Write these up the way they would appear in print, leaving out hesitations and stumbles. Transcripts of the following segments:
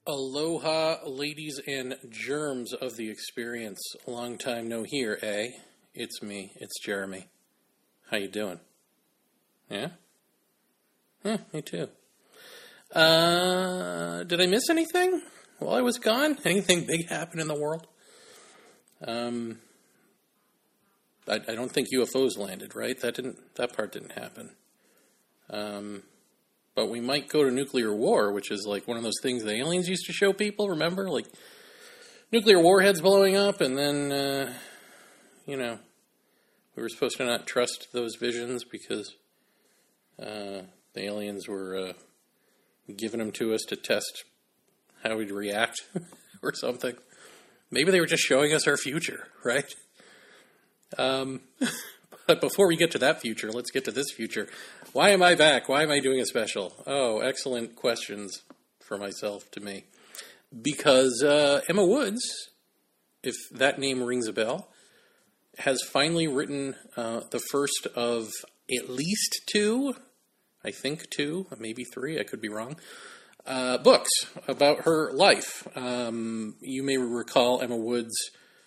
Aloha, ladies and germs of the experience. Long time no hear, eh? It's me. It's Jeremy. How you doing? Yeah? Me too. Did I miss anything while I was gone? Anything big happen in the world? I don't think UFOs landed, right? That part didn't happen. But we might go to nuclear war, which is like one of those things the aliens used to show people, remember? Like nuclear warheads blowing up, and then, we were supposed to not trust those visions because the aliens were giving them to us to test how we'd react or something. Maybe they were just showing us our future, right? But before we get to that future, let's get to this future. Why am I back? Why am I doing a special? Oh, excellent questions for myself to me. Because Emma Woods, if that name rings a bell, has finally written the first of at least two, I think two, maybe three, I could be wrong, books about her life. You may recall Emma Woods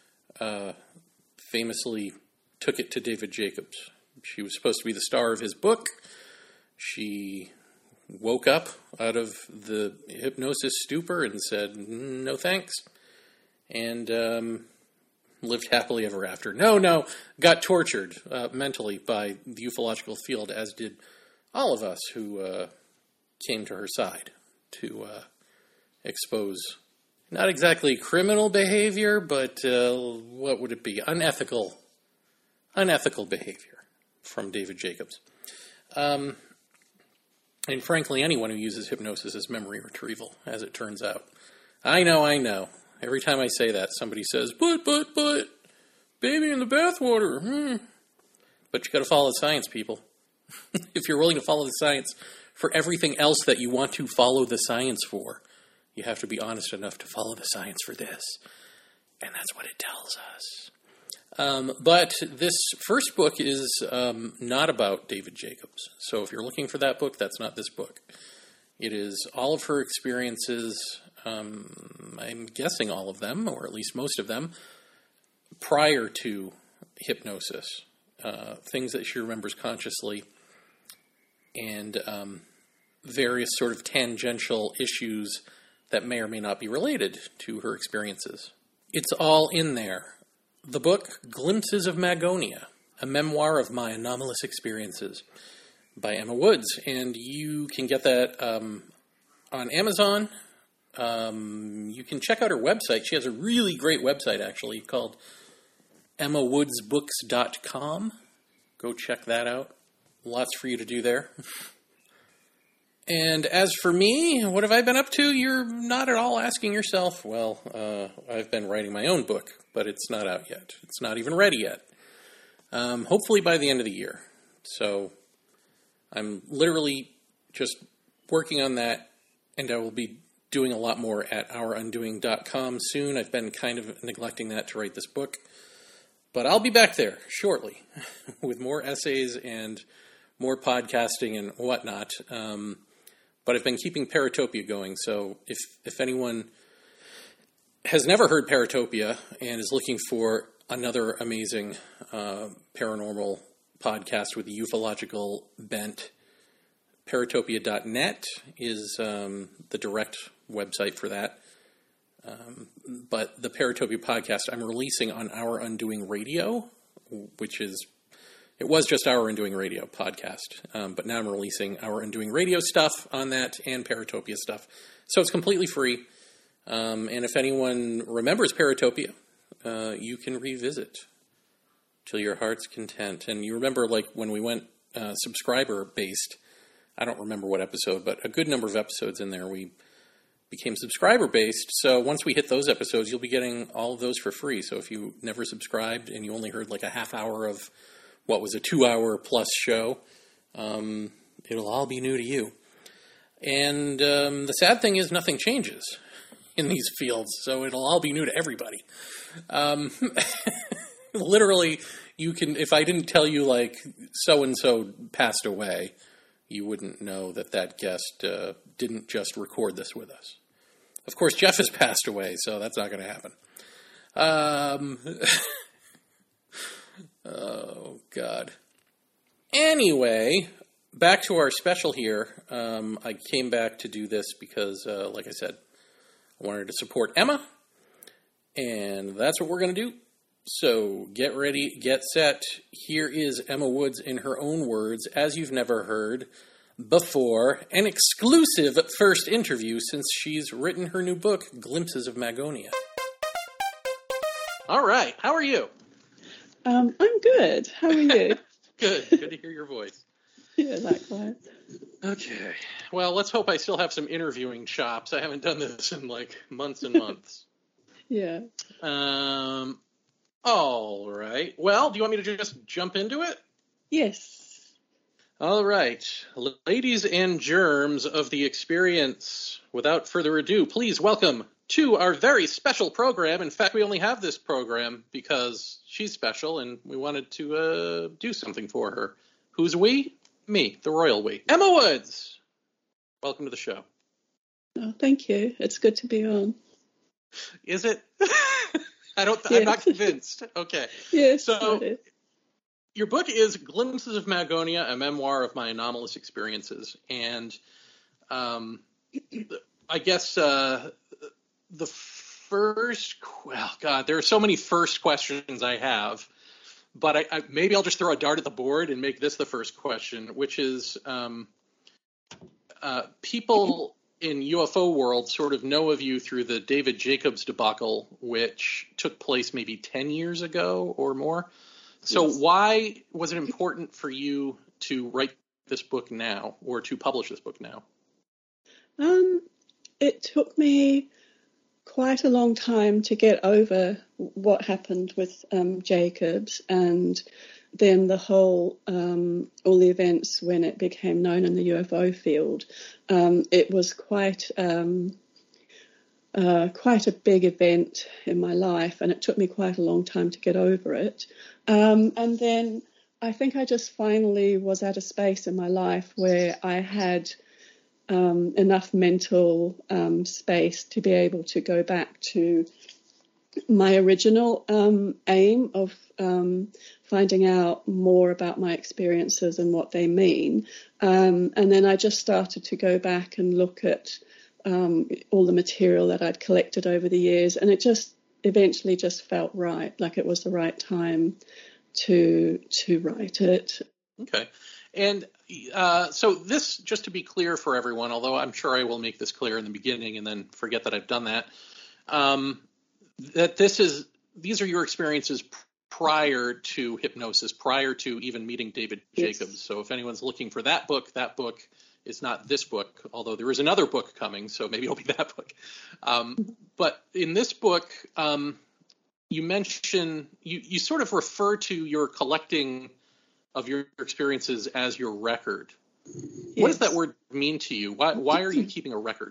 famously took it to David Jacobs. She was supposed to be the star of his book. She woke up out of the hypnosis stupor and said, no thanks, and lived happily ever after. No, got tortured mentally by the ufological field, as did all of us who came to her side to expose not exactly criminal behavior, but what would it be? Unethical behavior from David Jacobs. And frankly, anyone who uses hypnosis is memory retrieval, as it turns out. I know. Every time I say that, somebody says, but, baby in the bathwater. But you got to follow the science, people. If you're willing to follow the science for everything else that you want to follow the science for, you have to be honest enough to follow the science for this. And that's what it tells us. But this first book is not about David Jacobs. So if you're looking for that book, that's not this book. It is all of her experiences, I'm guessing all of them, or at least most of them, prior to hypnosis. Things that she remembers consciously, and various sort of tangential issues that may or may not be related to her experiences. It's all in there. The book, Glimpses of Magonia, a memoir of my anomalous experiences by Emma Woods. And you can get that on Amazon. You can check out her website. She has a really great website, actually, called EmmaWoodsBooks.com. Go check that out. Lots for you to do there. And as for me, what have I been up to? You're not at all asking yourself. Well, I've been writing my own book, but it's not out yet. It's not even ready yet. Hopefully by the end of the year. So I'm literally just working on that, and I will be doing a lot more at OurUndoing.com soon. I've been kind of neglecting that to write this book. But I'll be back there shortly with more essays and more podcasting and whatnot. But I've been keeping Paratopia going, so if anyone has never heard Paratopia and is looking for another amazing paranormal podcast with a ufological bent, Paratopia.net is the direct website for that. But the Paratopia podcast I'm releasing on Our Undoing Radio, which is... It was just Our Undoing Radio podcast, but now I'm releasing Our Undoing Radio stuff on that and Paratopia stuff. So it's completely free. And if anyone remembers Paratopia, you can revisit till your heart's content. And you remember, like, when we went subscriber-based, I don't remember what episode, but a good number of episodes in there, we became subscriber-based. So once we hit those episodes, you'll be getting all of those for free. So if you never subscribed and you only heard like a half hour of what was a 2-hour plus show, it'll all be new to you. And the sad thing is nothing changes in these fields, so it'll all be new to everybody. Literally, you can, if I didn't tell you, like, so-and-so passed away, you wouldn't know that that guest didn't just record this with us. Of course, Jeff has passed away, so that's not going to happen. Oh, God. Anyway, back to our special here. I came back to do this because, like I said, I wanted to support Emma, and that's what we're going to do. So get ready, get set. Here is Emma Woods in her own words, as you've never heard before, an exclusive first interview since she's written her new book, Glimpses of Magonia. All right, how are you? I'm good. How are you? Good to hear your voice. Yeah, likewise. Okay, well, let's hope I still have some interviewing chops. I haven't done this in like months and months. Yeah. All right. Well, do you want me to just jump into it? Yes. All right. Ladies and germs of the experience, without further ado, please welcome to our very special program. In fact, we only have this program because she's special and we wanted to do something for her. Who's we? Me, the royal we. Emma Woods! Welcome to the show. Oh, thank you. It's good to be on. Is it? I'm not convinced. Okay. Yes. So, your book is Glimpses of Magonia, a memoir of my anomalous experiences. And I guess the first, well, God, there are so many first questions I have. But maybe I'll just throw a dart at the board and make this the first question, which is people in UFO world sort of know of you through the David Jacobs debacle, which took place maybe 10 years ago or more. So yes. Why was it important for you to write this book now or to publish this book now? It took me quite a long time to get over what happened with Jacobs, and then the whole all the events when it became known in the UFO field. It was quite a big event in my life, and it took me quite a long time to get over it. And then I think I just finally was at a space in my life where I had enough mental space to be able to go back to my original aim of finding out more about my experiences and what they mean. And then I just started to go back and look at all the material that I'd collected over the years, and it just eventually just felt right, like it was the right time to write it. Okay. And so this, just to be clear for everyone, although I'm sure I will make this clear in the beginning and then forget that I've done that, that these are your experiences prior to hypnosis, prior to even meeting David Jacobs. Yes. So if anyone's looking for that book is not this book, although there is another book coming, so maybe it'll be that book. But in this book, you mention, you sort of refer to your collecting of your experiences as your record. Yes. What does that word mean to you? Why are you keeping a record?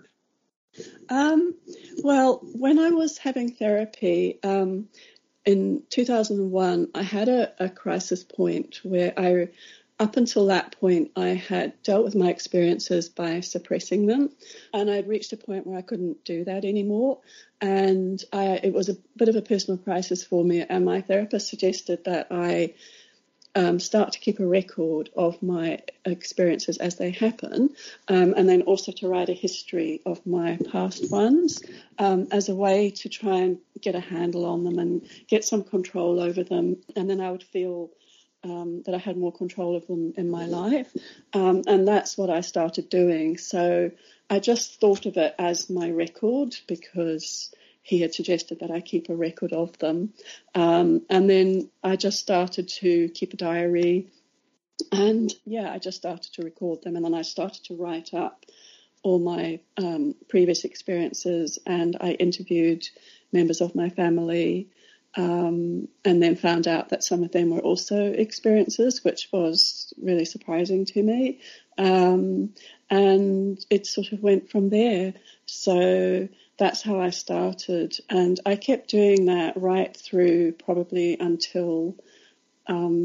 Well, when I was having therapy in 2001, I had a crisis point where up until that point, I had dealt with my experiences by suppressing them, and I'd reached a point where I couldn't do that anymore. And it was a bit of a personal crisis for me, and my therapist suggested that I start to keep a record of my experiences as they happen, and then also to write a history of my past ones as a way to try and get a handle on them and get some control over them. And then I would feel that I had more control of them in my life. And that's what I started doing. So I just thought of it as my record because he had suggested that I keep a record of them. And then I just started to keep a diary. And, I just started to record them. And then I started to write up all my previous experiences. And I interviewed members of my family and then found out that some of them were also experiences, which was really surprising to me. And it sort of went from there. So that's how I started. And I kept doing that right through probably until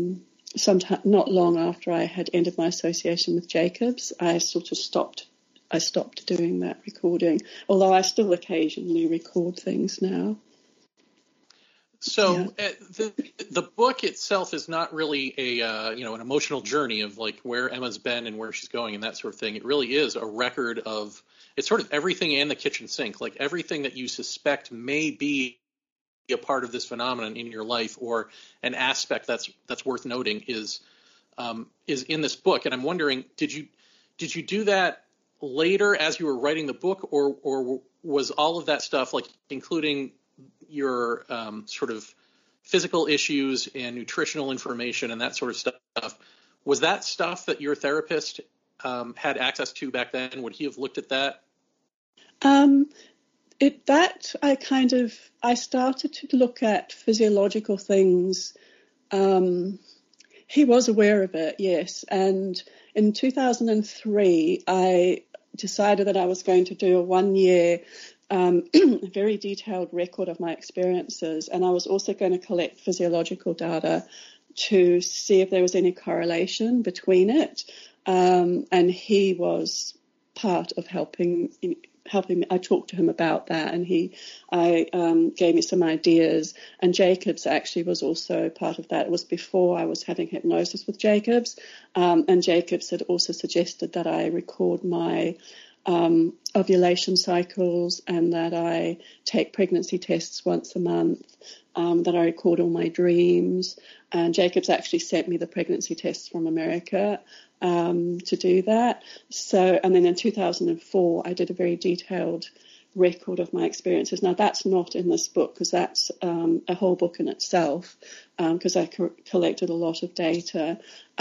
sometime not long after I had ended my association with Jacobs. I sort of stopped I stopped doing that recording, although I still occasionally record things now. So the book itself is not really a an emotional journey of like where Emma's been and where she's going and that sort of thing. It really is a record of, it's sort of everything in the kitchen sink, like everything that you suspect may be a part of this phenomenon in your life or an aspect that's worth noting is in this book. And I'm wondering, did you do that later as you were writing the book, or was all of that stuff, like including your sort of physical issues and nutritional information and that sort of stuff, was that stuff that your therapist had access to back then? Would he have looked at that? I started to look at physiological things. He was aware of it, yes. And in 2003, I decided that I was going to do a 1-year very detailed record of my experiences, and I was also going to collect physiological data to see if there was any correlation between it. And he was part of helping me. I talked to him about that, and I gave me some ideas. And Jacobs actually was also part of that. It was before I was having hypnosis with Jacobs, and Jacobs had also suggested that I record my ovulation cycles and that I take pregnancy tests once a month, that I record all my dreams. And Jacobs actually sent me the pregnancy tests from America to do that. So, and then in 2004, I did a very detailed record of my experiences. Now, that's not in this book because that's a whole book in itself, because I collected a lot of data.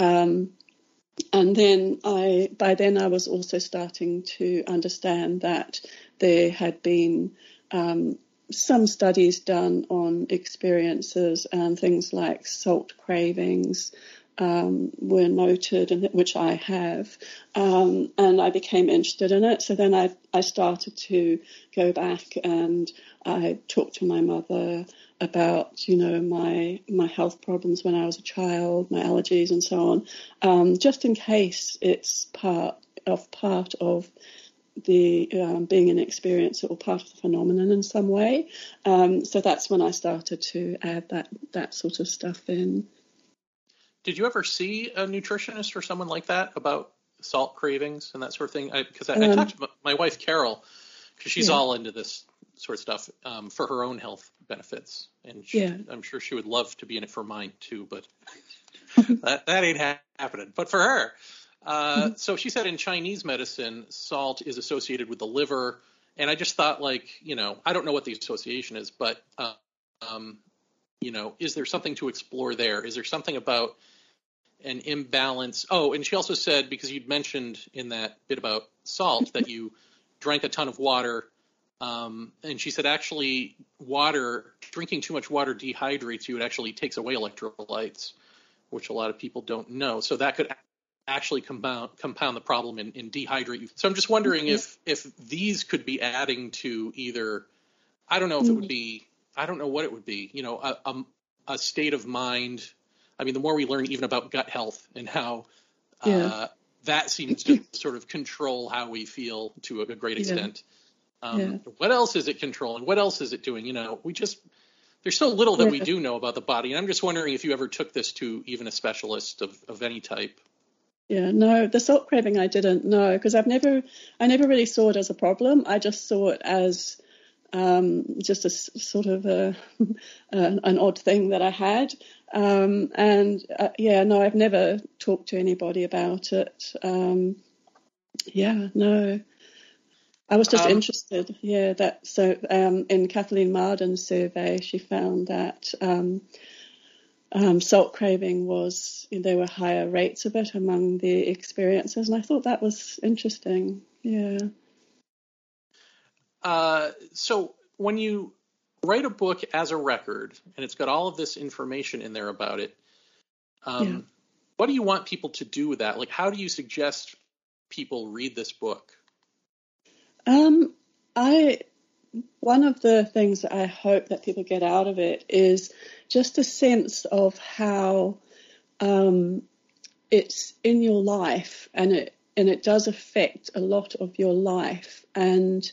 And then by then I was also starting to understand that there had been some studies done on experiences, and things like salt cravings were noted, and which I have, and I became interested in it. So then I started to go back and I talked to my mother about, my health problems when I was a child, my allergies and so on, just in case it's part of the being an experiencer or part of the phenomenon in some way. So that's when I started to add that sort of stuff in. Did you ever see a nutritionist or someone like that about salt cravings and that sort of thing? Because I talked to my wife, Carol, because she's all into this sort of stuff for her own health benefits. And I'm sure she would love to be in it for mine too, but that ain't happening. But for her, so she said in Chinese medicine, salt is associated with the liver. And I just thought, like, I don't know what the association is, but, is there something to explore there? Is there something about an imbalance? Oh, and she also said, because you'd mentioned in that bit about salt that you drank a ton of water, and she said actually drinking too much water dehydrates you. It actually takes away electrolytes, which a lot of people don't know. So that could actually compound the problem and dehydrate you. So I'm just wondering if these could be adding to either, I don't know if it would be, I don't know what it would be, a state of mind. I mean, the more we learn even about gut health and how that seems to sort of control how we feel to a great extent. What else is it controlling? What else is it doing? There's so little that we do know about the body. And I'm just wondering if you ever took this to even a specialist of any type. Yeah, no, the salt craving I didn't know, because I never really saw it as a problem. I just saw it as just a sort of an odd thing that I had. I've never talked to anybody about it. No. I was just interested. In Kathleen Marden's survey, she found that salt craving there were higher rates of it among the experiencers, and I thought that was interesting. Yeah. So when you write a book as a record and it's got all of this information in there about it, what do you want people to do with that? Like, how do you suggest people read this book? One of the things that I hope that people get out of it is just a sense of how it's in your life, and it does affect a lot of your life. And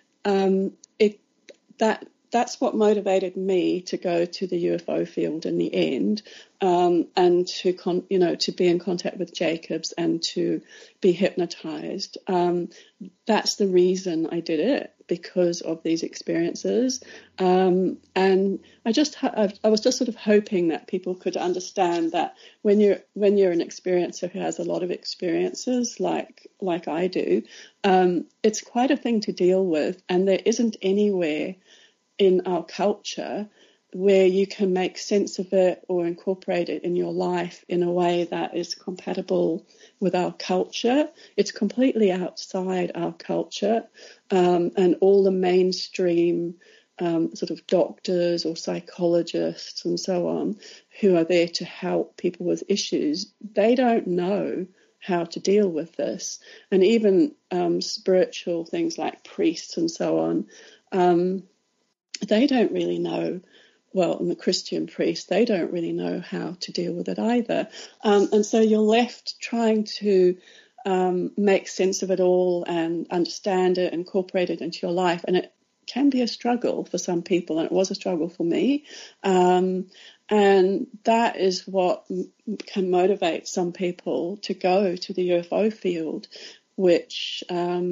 it that's what motivated me to go to the UFO field in the end, and to be in contact with Jacobs and to be hypnotized. That's the reason I did it, because of these experiences. And I was just sort of hoping that people could understand that when you're an experiencer who has a lot of experiences like I do, it's quite a thing to deal with, and there isn't anywhere in our culture where you can make sense of it or incorporate it in your life in a way that is compatible with our culture. It's completely outside our culture, and all the mainstream sort of doctors or psychologists and so on who are there to help people with issues, they don't know how to deal with this. And even spiritual things like priests and so on, they don't really know, and the Christian priests, they don't really know how to deal with it either. And so you're left trying to make sense of it all and understand it, incorporate it into your life. And it can be a struggle for some people, and it was a struggle for me. And that is what can motivate some people to go to the UFO field, which,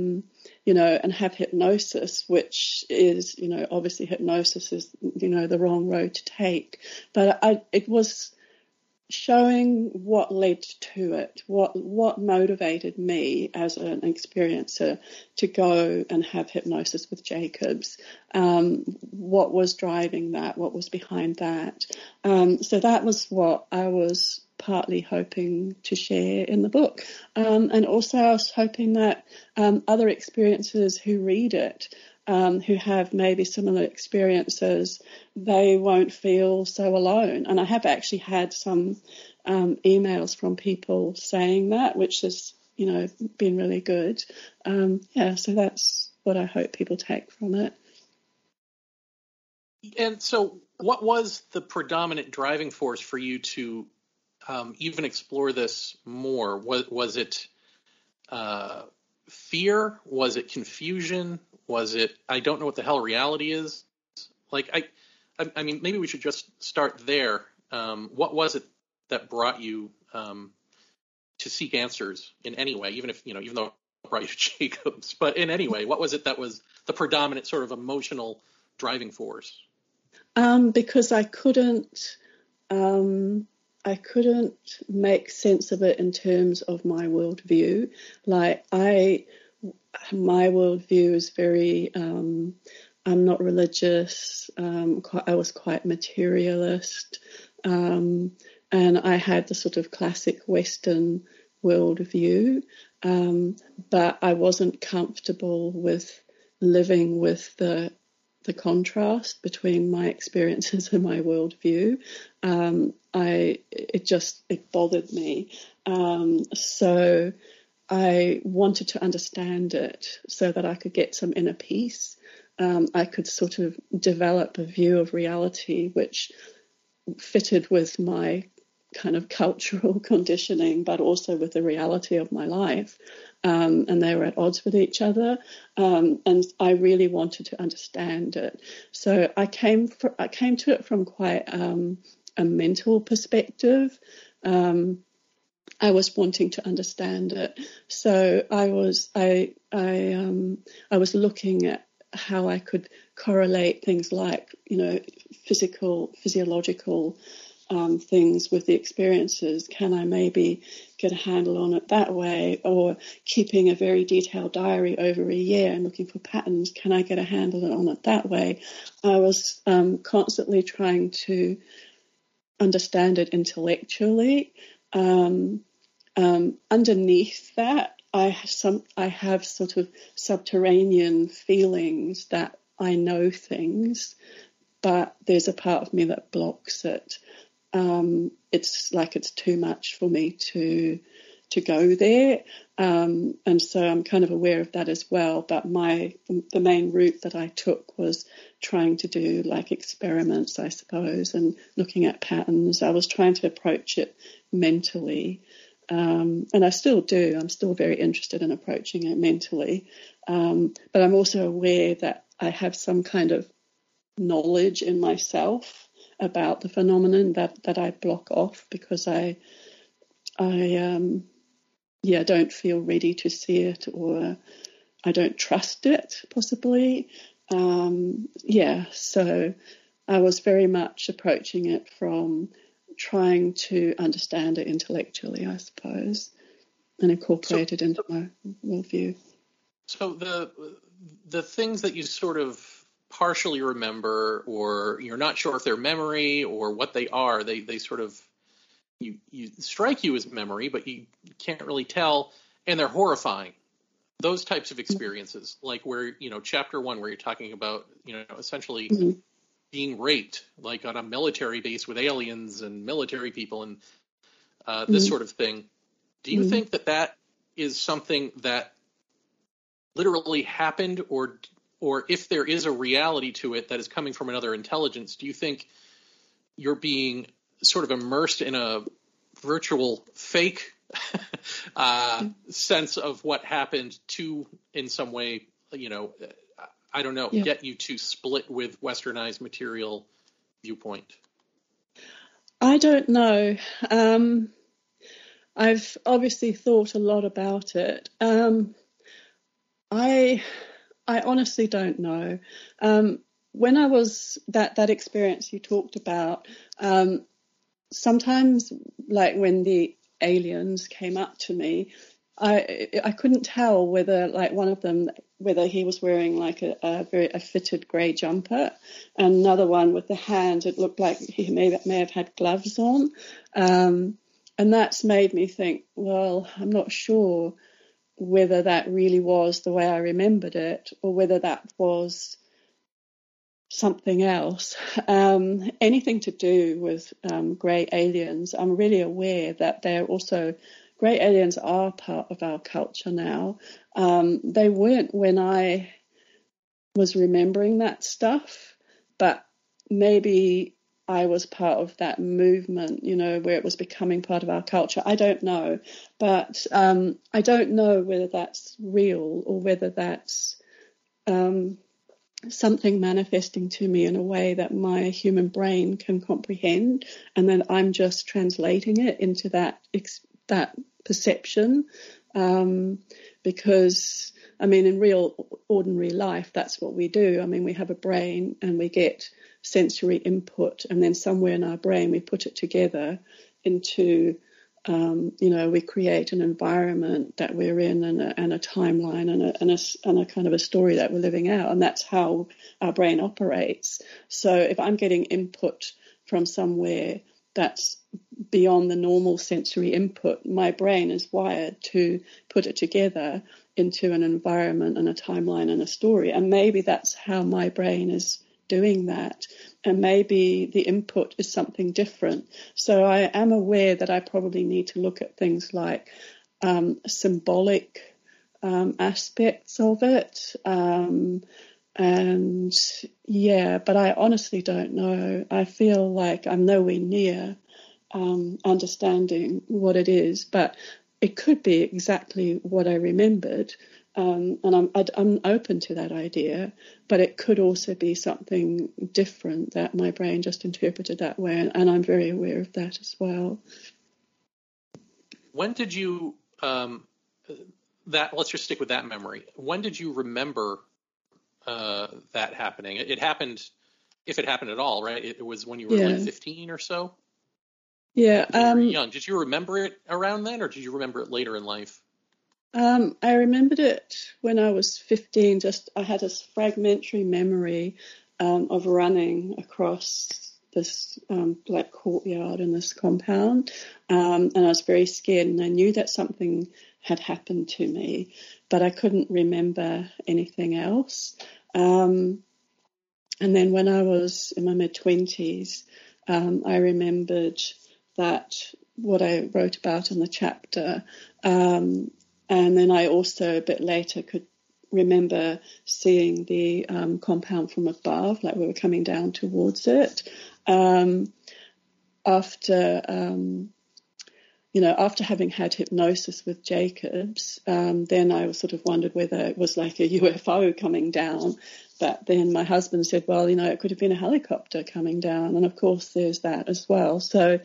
and have hypnosis, which is, obviously hypnosis is, the wrong road to take. But it was showing what led to it, what motivated me as an experiencer to go and have hypnosis with Jacobs, what was driving that, what was behind that. So that was what I was partly hoping to share in the book. And also I was hoping that other experiencers who read it, who have maybe similar experiences, they won't feel so alone. And I have actually had some emails from people saying that, which has, been really good. So that's what I hope people take from it. And so what was the predominant driving force for you to even explore this more? Was it fear? Was it confusion? Was it, I don't know what the hell reality is? Like, I mean, maybe we should just start there. What was it that brought you to seek answers in any way, even though it brought you to Jacobs, but in any way, what was it that was the predominant sort of emotional driving force? Because I couldn't make sense of it in terms of my worldview. Like my worldview is very, I'm not religious. I was quite materialist. And I had the sort of classic Western worldview. But I wasn't comfortable with living with the contrast between my experiences and my worldview. It bothered me. So I wanted to understand it so that I could get some inner peace. I could sort of develop a view of reality which fitted with my kind of cultural conditioning, but also with the reality of my life. And they were at odds with each other. And I really wanted to understand it. So I came to it from quite a mental perspective. I was wanting to understand it. So I was looking at how I could correlate things like, physiological things with the experiences. Can I maybe get a handle on it that way? Or keeping a very detailed diary over a year and looking for patterns, can I get a handle on it that way? I was constantly trying to understand it intellectually. Underneath that, I have sort of subterranean feelings that I know things, but there's a part of me that blocks it. It's like it's too much for me to go there, and so I'm kind of aware of that as well. But the main route that I took was trying to do like experiments, I suppose, and looking at patterns. I was trying to approach it mentally, and I still do. I'm still very interested in approaching it mentally. But I'm also aware that I have some kind of knowledge in myself about the phenomenon that I block off because I don't feel ready to see it, or I don't trust it, possibly. So I was very much approaching it from trying to understand it intellectually, I suppose, and incorporate it into my worldview. So the things that you sort of partially remember, or you're not sure if they're memory or what they are, they sort of you strike you as memory, but you can't really tell, and they're horrifying. Those types of experiences, like where, chapter 1, where you're talking about, essentially being raped, like on a military base with aliens and military people and this sort of thing. Do you think that is something that literally happened, or if there is a reality to it that is coming from another intelligence, do you think you're being sort of immersed in a virtual fake sense of what happened to, in some way, I don't know, get you to split with westernized material viewpoint? I don't know. I've obviously thought a lot about it. I honestly don't know. When I was that experience you talked about, sometimes, like when the aliens came up to me, I couldn't tell whether, like, one of them, whether he was wearing like a fitted grey jumper, and another one with the hands, it looked like he may have had gloves on, and that's made me think, well, I'm not sure whether that really was the way I remembered it, or whether that was something else. Anything to do with grey aliens, I'm really aware that they're also, grey aliens are part of our culture now. They weren't when I was remembering that stuff, but maybe I was part of that movement, where it was becoming part of our culture. I don't know, but I don't know whether that's real or whether that's something manifesting to me in a way that my human brain can comprehend, and then I'm just translating it into that perception, because in real ordinary life, that's what we do. We have a brain and we get sensory input, and then somewhere in our brain we put it together into we create an environment that we're in, and a timeline, and a kind of a story that we're living out, and that's how our brain operates. So if I'm getting input from somewhere that's beyond the normal sensory input, my brain is wired to put it together into an environment and a timeline and a story, and maybe that's how my brain is doing that, and maybe the input is something different. So I am aware that I probably need to look at things like symbolic aspects of it, but I honestly don't know. I feel like I'm nowhere near understanding what it is, but it could be exactly what I remembered. And I'm open to that idea, but it could also be something different that my brain just interpreted that way, and I'm very aware of that as well. When did you, let's just stick with that memory. When did you remember that happening? It happened, if it happened at all, right? It was when you were like 15 or so? Yeah. You were young. Did you remember it around then, or did you remember it later in life? I remembered it when I was 15. I had a fragmentary memory of running across this black courtyard in this compound, and I was very scared, and I knew that something had happened to me, but I couldn't remember anything else. And then when I was in my mid-20s, I remembered that what I wrote about in the chapter, and then I also, a bit later, could remember seeing the compound from above, like we were coming down towards it. after having had hypnosis with Jacobs, then I sort of wondered whether it was like a UFO coming down. But then my husband said, well, it could have been a helicopter coming down. And of course, there's that as well. So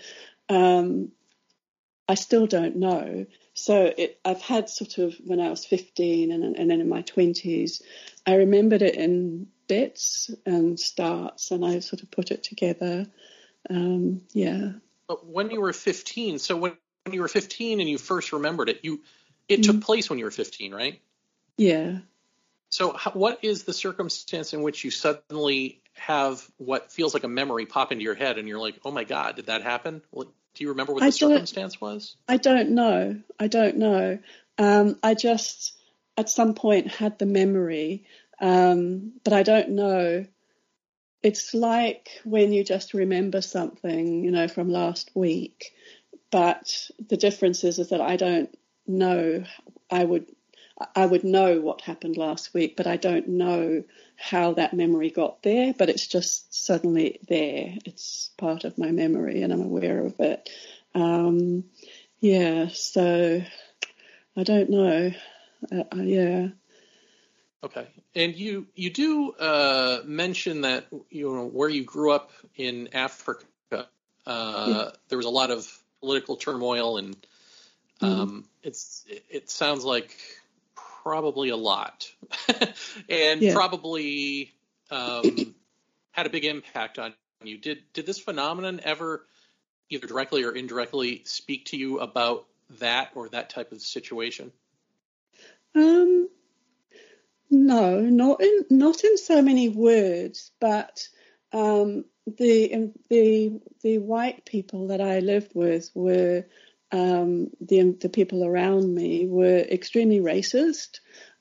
I still don't know. So I've had sort of when I was 15 and then in my 20s, I remembered it in bits and starts, and I sort of put it together. But when you were 15, so when you were 15 and you first remembered it, it took place when you were 15, right? Yeah. So what is the circumstance in which you suddenly have what feels like a memory pop into your head and you're like, oh my God, did that happen? Do you remember what the circumstance was? I don't know. I just at some point had the memory, but I don't know. It's like when you just remember something, from last week, but the difference is that I don't know. I would know what happened last week, but I don't know how that memory got there, but it's just suddenly there. It's part of my memory and I'm aware of it. So I don't know. Okay. And you do mention that, where you grew up in Africa, there was a lot of political turmoil and it sounds like probably a lot and probably had a big impact on you. Did this phenomenon ever either directly or indirectly speak to you about that or that type of situation? No, not in so many words, but the white people that I lived with were the people around me were extremely racist.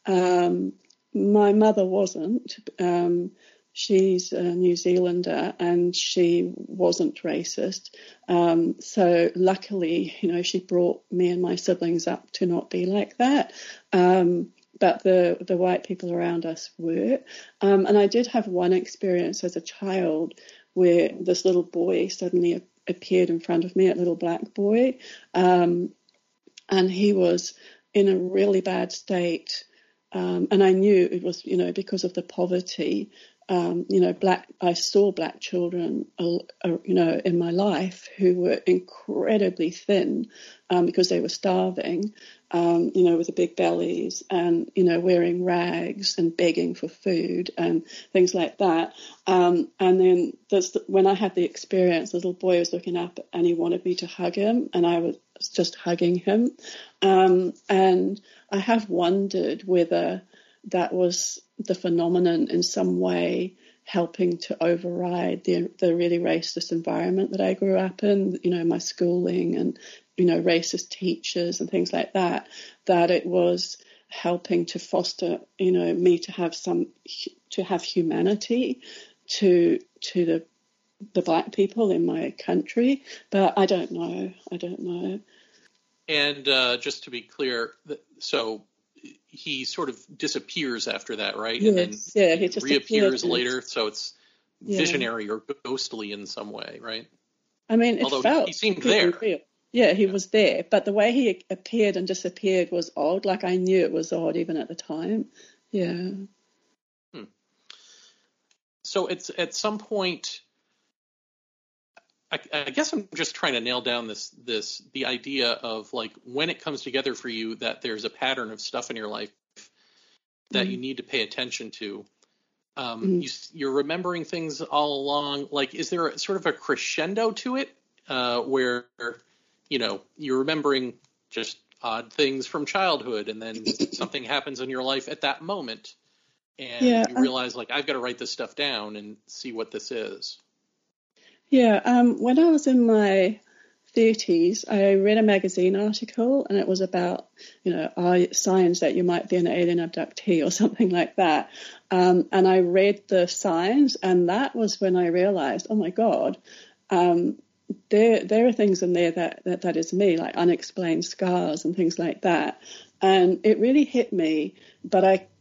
My mother wasn't. She's a New Zealander and she wasn't racist. So luckily, she brought me and my siblings up to not be like that. But the white people around us were. And I did have one experience as a child where this little boy suddenly appeared in front of me, a little black boy. And he was in a really bad state. And I knew it was, because of the poverty. I saw black children, in my life who were incredibly thin because they were starving, with the big bellies and, wearing rags and begging for food and things like that. And then when I had the experience, the little boy was looking up and he wanted me to hug him and I was just hugging him. And I have wondered whether that was the phenomenon in some way helping to override the really racist environment that I grew up in, my schooling and, racist teachers and things like that, that it was helping to foster, me to have humanity to the black people in my country. But I don't know. And just to be clear, so he sort of disappears after that, right? Yes, and then he just reappears later, so it's visionary or ghostly in some way, right? I mean, he seemed there. Real. Yeah, he was there, but the way he appeared and disappeared was odd. Like I knew it was odd even at the time. Yeah. So it's at some point. I guess I'm just trying to nail down the idea of like when it comes together for you that there's a pattern of stuff in your life that you need to pay attention to. You're remembering things all along. Like, is there sort of a crescendo to it where you're remembering just odd things from childhood, and then something happens in your life at that moment, and you realize like I've got to write this stuff down and see what this is. Yeah, when I was in my 30s, I read a magazine article and it was about, signs that you might be an alien abductee or something like that. And I read the signs and that was when I realized, oh my God, there are things in there that is me, like unexplained scars and things like that. And it really hit me, but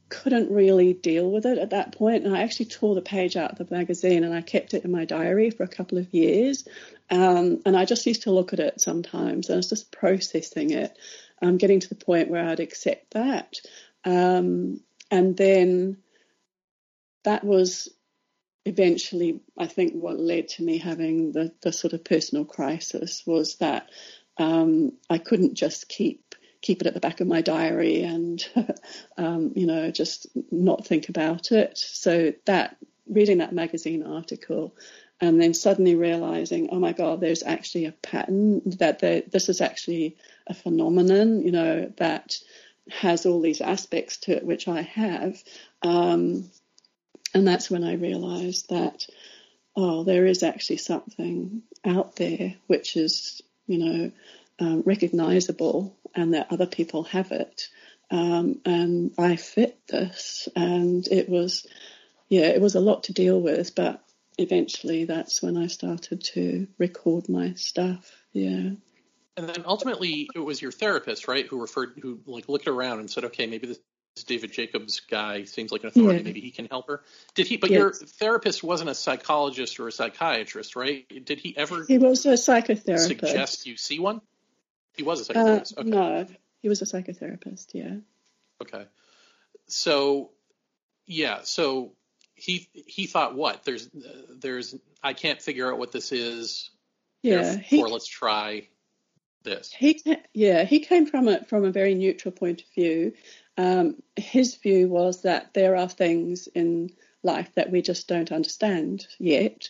couldn't really deal with it at that point. And I actually tore the page out of the magazine and I kept it in my diary for a couple of years. And I just used to look at it sometimes and I was just processing it, getting to the point where I'd accept that. And then that was eventually, I think, what led to me having the sort of personal crisis was that I couldn't just keep it at the back of my diary and, just not think about it. So that reading that magazine article and then suddenly realizing, oh my God, there's actually a pattern, that this is actually a phenomenon, that has all these aspects to it, which I have. And that's when I realized that, there is actually something out there which is, recognizable and that other people have it. And I fit this. And it was a lot to deal with, but eventually that's when I started to record my stuff. Yeah. And then ultimately it was your therapist, right, who looked around and said, okay, maybe this David Jacobs guy seems like an authority. Yeah. Maybe he can help her. Did he? But yes. Your therapist wasn't a psychologist or a psychiatrist, right? Did he ever? He was a psychotherapist. Suggest you see one? He was a psychotherapist. Okay. No, he was a psychotherapist. Yeah. Okay. So, yeah. So he thought, what? There's. I can't figure out what this is. Yeah. Let's try this. He came from a very neutral point of view. His view was that there are things in life that we just don't understand yet,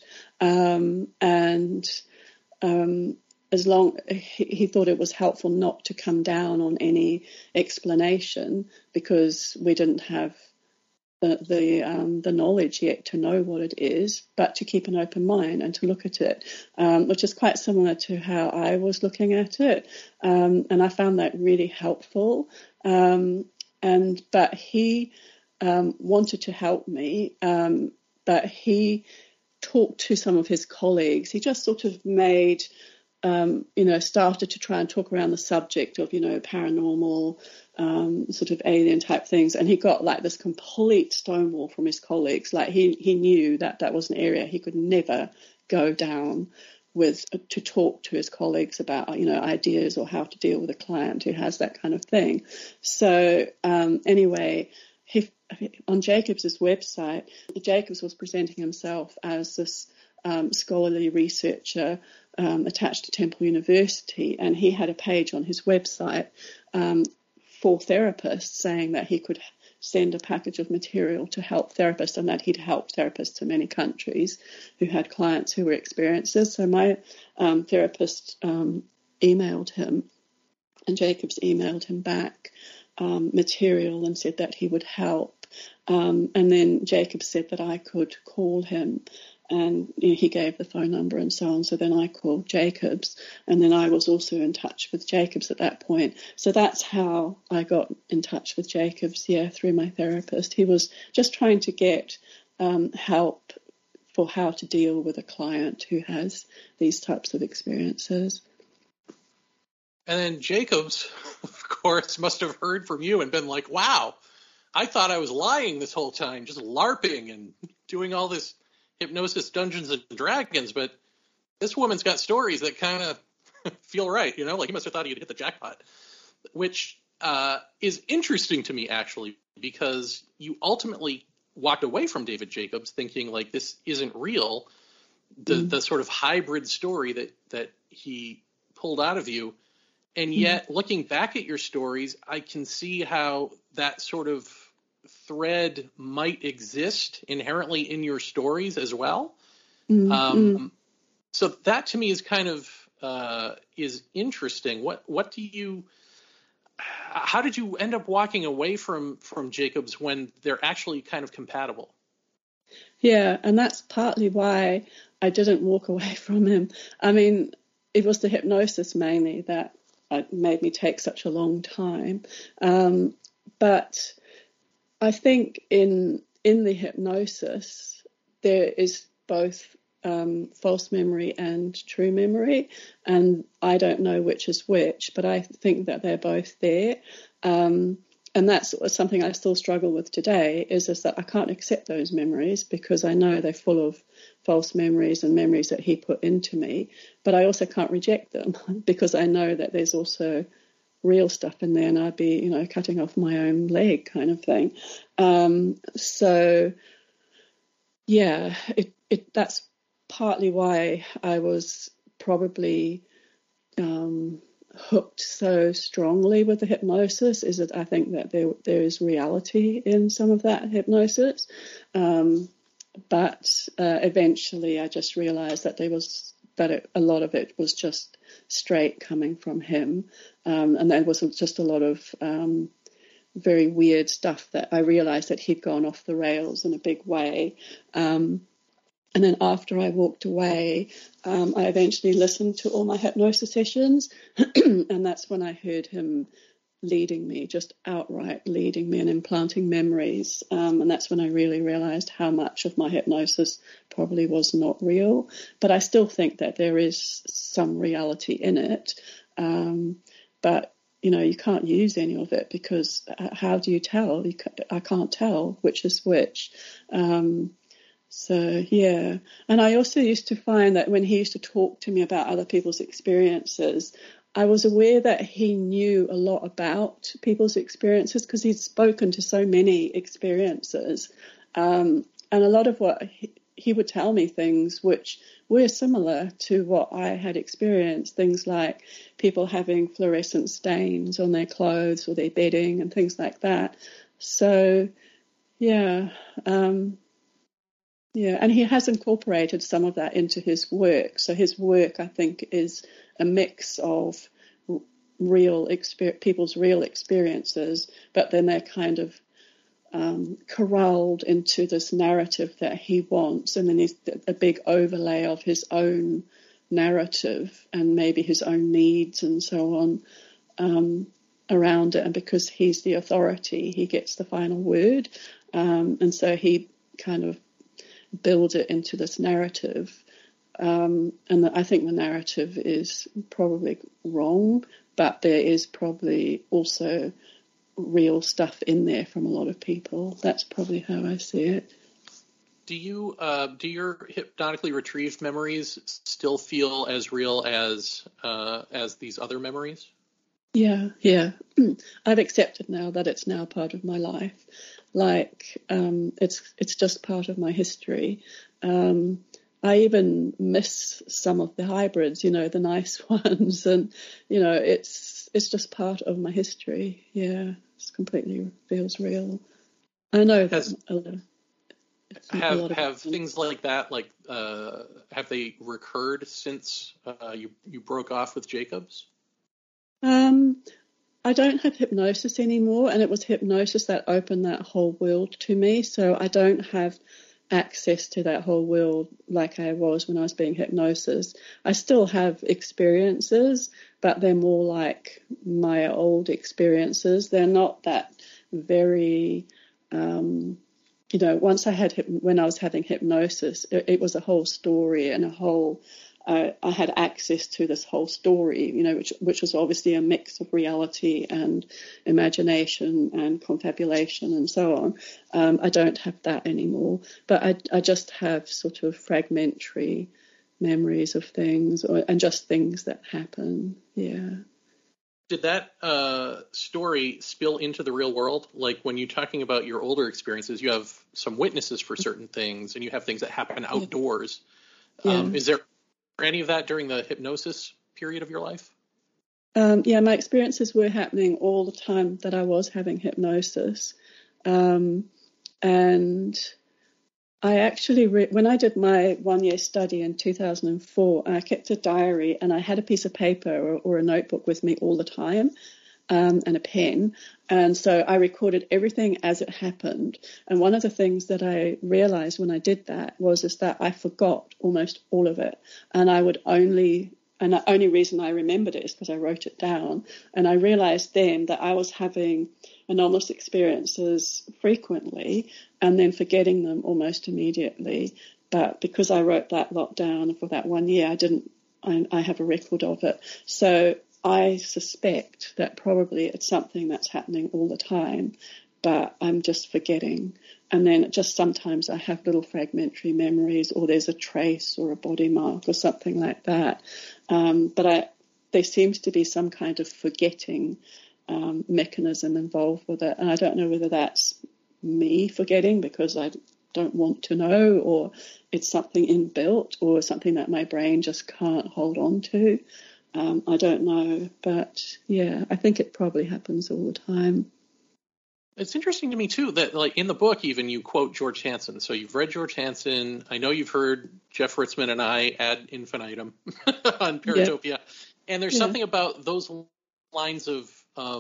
as long he thought it was helpful not to come down on any explanation because we didn't have the knowledge yet to know what it is, but to keep an open mind and to look at it, which is quite similar to how I was looking at it, and I found that really helpful. But he wanted to help me, but he talked to some of his colleagues. He just sort of made, started to try and talk around the subject of, paranormal, sort of alien type things. And he got like this complete stonewall from his colleagues. Like he knew that was an area he could never go down to talk to his colleagues about, ideas or how to deal with a client who has that kind of thing. So anyway, on Jacobs's website, Jacobs was presenting himself as this scholarly researcher attached to Temple University, and he had a page on his website for therapists saying that he could send a package of material to help therapists and that he'd helped therapists in many countries who had clients who were experiencers. So my therapist emailed him, and Jacobs emailed him back material and said that he would help. And then Jacobs said that I could call him, and he gave the phone number and so on. So then I called Jacobs, and then I was also in touch with Jacobs at that point. So that's how I got in touch with Jacobs, through my therapist. He was just trying to get help for how to deal with a client who has these types of experiences. And then Jacobs, of course, must have heard from you and been like, wow, I thought I was lying this whole time, just LARPing and doing all this hypnosis, Dungeons and Dragons, but this woman's got stories that kind of feel right, like he must have thought he'd hit the jackpot, which is interesting to me, actually, because you ultimately walked away from David Jacobs thinking, like, this isn't real, the sort of hybrid story that he pulled out of you, and yet, looking back at your stories, I can see how that sort of thread might exist inherently in your stories as well. So that to me is kind of is interesting. How did you end up walking away from Jacobs when they're actually kind of compatible? Yeah, and that's partly why I didn't walk away from him. I mean, it was the hypnosis mainly that made me take such a long time. But I think in the hypnosis, there is both false memory and true memory, and I don't know which is which, but I think that they're both there. and that's something I still struggle with today, is that I can't accept those memories because I know they're full of false memories and memories that he put into me, but I also can't reject them because I know that there's also real stuff in there, and I'd be, cutting off my own leg kind of thing. So yeah, that's partly why I was probably hooked so strongly with the hypnosis, is that I think that there is reality in some of that hypnosis. But eventually I just realized that a lot of it was just straight coming from him. And there was just a lot of very weird stuff that I realized that he'd gone off the rails in a big way. And then after I walked away, I eventually listened to all my hypnosis sessions, and that's when I heard him leading me, just outright leading me and implanting memories. And that's when I really realized how much of my hypnosis probably was not real. But I still think that there is some reality in it. But, you can't use any of it because how do you tell? I can't tell which is which. So, yeah. And I also used to find that when he used to talk to me about other people's experiences, I was aware that he knew a lot about people's experiences because he'd spoken to so many experiences. And a lot of what he would tell me things which were similar to what I had experienced, things like people having fluorescent stains on their clothes or their bedding and things like that. So, yeah. Yeah, and he has incorporated some of that into his work. So his work, I think, is a mix of people's real experiences, but then they're kind of corralled into this narrative that he wants, and then there's a big overlay of his own narrative and maybe his own needs and so on around it. And because he's the authority, he gets the final word, and so he kind of build it into this narrative. And I think the narrative is probably wrong, but there is probably also real stuff in there from a lot of people. That's probably how I see it. Do your hypnotically retrieved memories still feel as real as these other memories? Yeah. I've accepted now that it's now part of my life. It's just part of my history. I even miss some of the hybrids, the nice ones, and it's just part of my history. Yeah, it's completely feels real. I know that have things like that, have they recurred since you broke off with Jacobs? I don't have hypnosis anymore, and it was hypnosis that opened that whole world to me. So I don't have access to that whole world like I was when I was being hypnosis. I still have experiences, but they're more like my old experiences. They're not that very, once when I was having hypnosis, it was a whole story and I had access to this whole story, which was obviously a mix of reality and imagination and confabulation and so on. I don't have that anymore, but I just have sort of fragmentary memories of things and just things that happen. Yeah. Did that story spill into the real world? Like when you're talking about your older experiences, you have some witnesses for certain things and you have things that happen outdoors. Yeah. Is there any of that during the hypnosis period of your life? Yeah, my experiences were happening all the time that I was having hypnosis. And I actually, when I did my 1-year study in 2004, I kept a diary and I had a piece of paper or a notebook with me all the time. And a pen. And so I recorded everything as it happened. And one of the things that I realized when I did that was that I forgot almost all of it. And the only reason I remembered it is because I wrote it down. And I realized then that I was having anomalous experiences frequently and then forgetting them almost immediately. But because I wrote that lot down for that 1 year, I have a record of it. So I suspect that probably it's something that's happening all the time, but I'm just forgetting. And then just sometimes I have little fragmentary memories, or there's a trace or a body mark or something like that. But there seems to be some kind of forgetting mechanism involved with it. And I don't know whether that's me forgetting because I don't want to know, or it's something inbuilt, or something that my brain just can't hold on to. I don't know, but yeah, I think it probably happens all the time. It's interesting to me too that, like, in the book, even you quote George Hansen. So you've read George Hansen. I know you've heard Jeff Ritzmann and I ad infinitum on Paratopia, yeah. And there's something about those lines of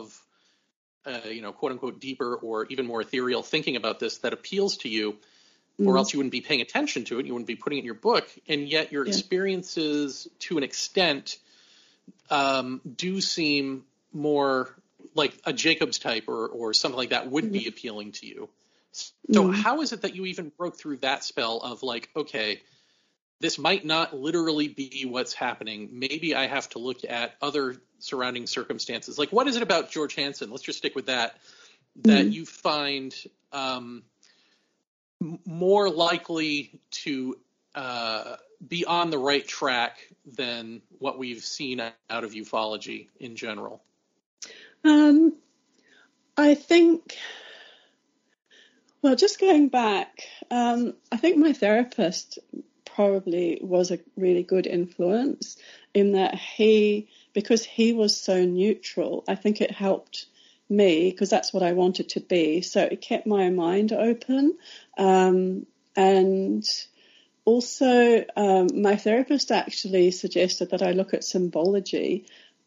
quote unquote deeper or even more ethereal thinking about this that appeals to you, or else you wouldn't be paying attention to it. You wouldn't be putting it in your book, and yet your experiences, to an extent, do seem more like a Jacobs type or something like that would be appealing to you. So how is it that you even broke through that spell of, like, okay, this might not literally be what's happening. Maybe I have to look at other surrounding circumstances. Like, what is it about George Hansen? Let's just stick with that you find more likely to be on the right track than what we've seen out of ufology in general? I think, well, just going back, I think my therapist probably was a really good influence in that because he was so neutral, I think it helped me because that's what I wanted to be. So it kept my mind open. And also, my therapist actually suggested that I look at symbology.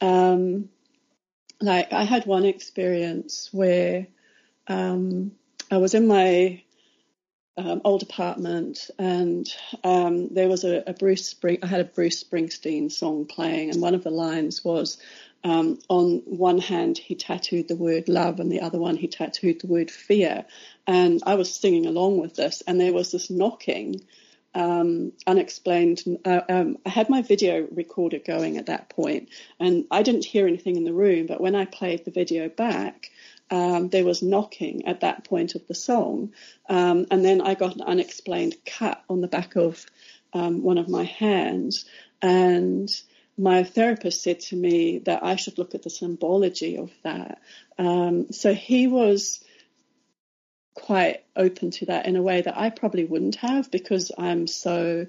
Like, I had one experience where I was in my old apartment, and there was I had a Bruce Springsteen song playing, and one of the lines was, on one hand he tattooed the word love, and the other one he tattooed the word fear. And I was singing along with this, and there was this knocking, unexplained. I had my video recorder going at that point, and I didn't hear anything in the room, but when I played the video back, there was knocking at that point of the song. And then I got an unexplained cut on the back of one of my hands. And my therapist said to me that I should look at the symbology of that. So he was quite open to that in a way that I probably wouldn't have, because I'm so...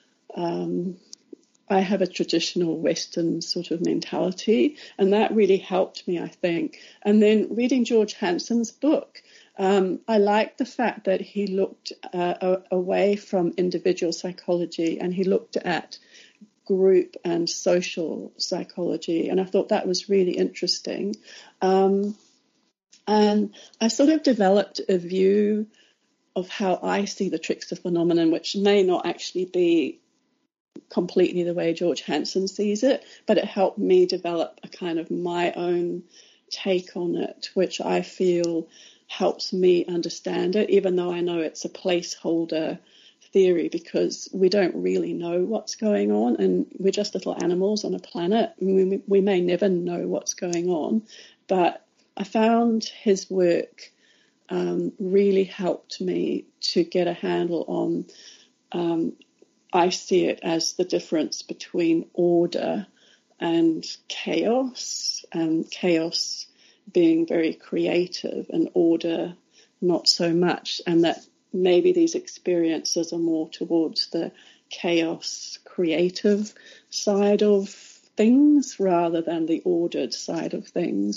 I have a traditional Western sort of mentality, and that really helped me, I think. And then reading George Hansen's book, I liked the fact that he looked away from individual psychology, and he looked at group and social psychology, and I thought that was really interesting. And I sort of developed a view of how I see the trickster phenomenon, which may not actually be completely the way George Hansen sees it, but it helped me develop a kind of my own take on it, which I feel helps me understand it, even though I know it's a placeholder theory, because we don't really know what's going on, and we're just little animals on a planet. We may never know what's going on, but I found his work really helped me to get a handle on I see it as the difference between order and chaos being very creative and order not so much, and that maybe these experiences are more towards the chaos creative side of things rather than the ordered side of things.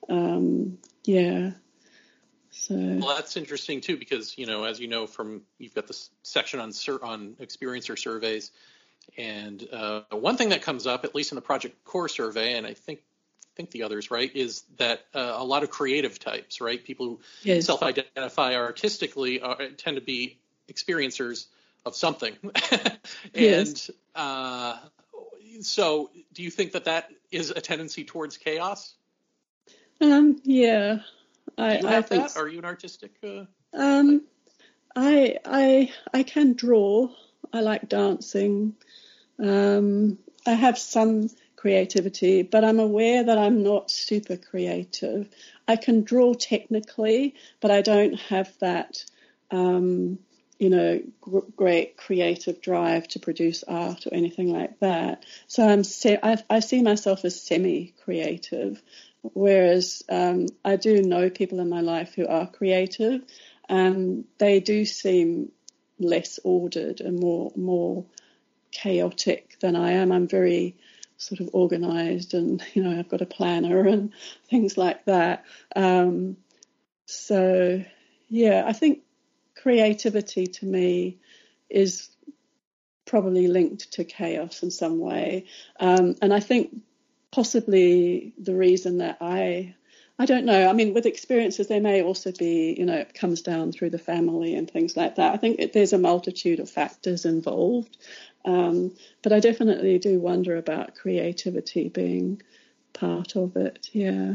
So. Well, that's interesting too, because, as you know, you've got this section on experiencer surveys, and one thing that comes up, at least in the Project Core survey, and I think the others, right, is that a lot of creative types, right, people who self-identify artistically tend to be experiencers of something. And so do you think that is a tendency towards chaos? Yeah. I think that? Are you an artistic? I can draw. I like dancing. I have some creativity, but I'm aware that I'm not super creative. I can draw technically, but I don't have that, great creative drive to produce art or anything like that. So I see myself as semi-creative, whereas I do know people in my life who are creative, and they do seem less ordered and more chaotic than I am. I'm very sort of organized, and I've got a planner and things like that. So yeah, I think creativity to me is probably linked to chaos in some way, and I think possibly the reason that I don't know. I mean, with experiences, there may also be, it comes down through the family and things like that. I think there's a multitude of factors involved. But I definitely do wonder about creativity being part of it. Yeah.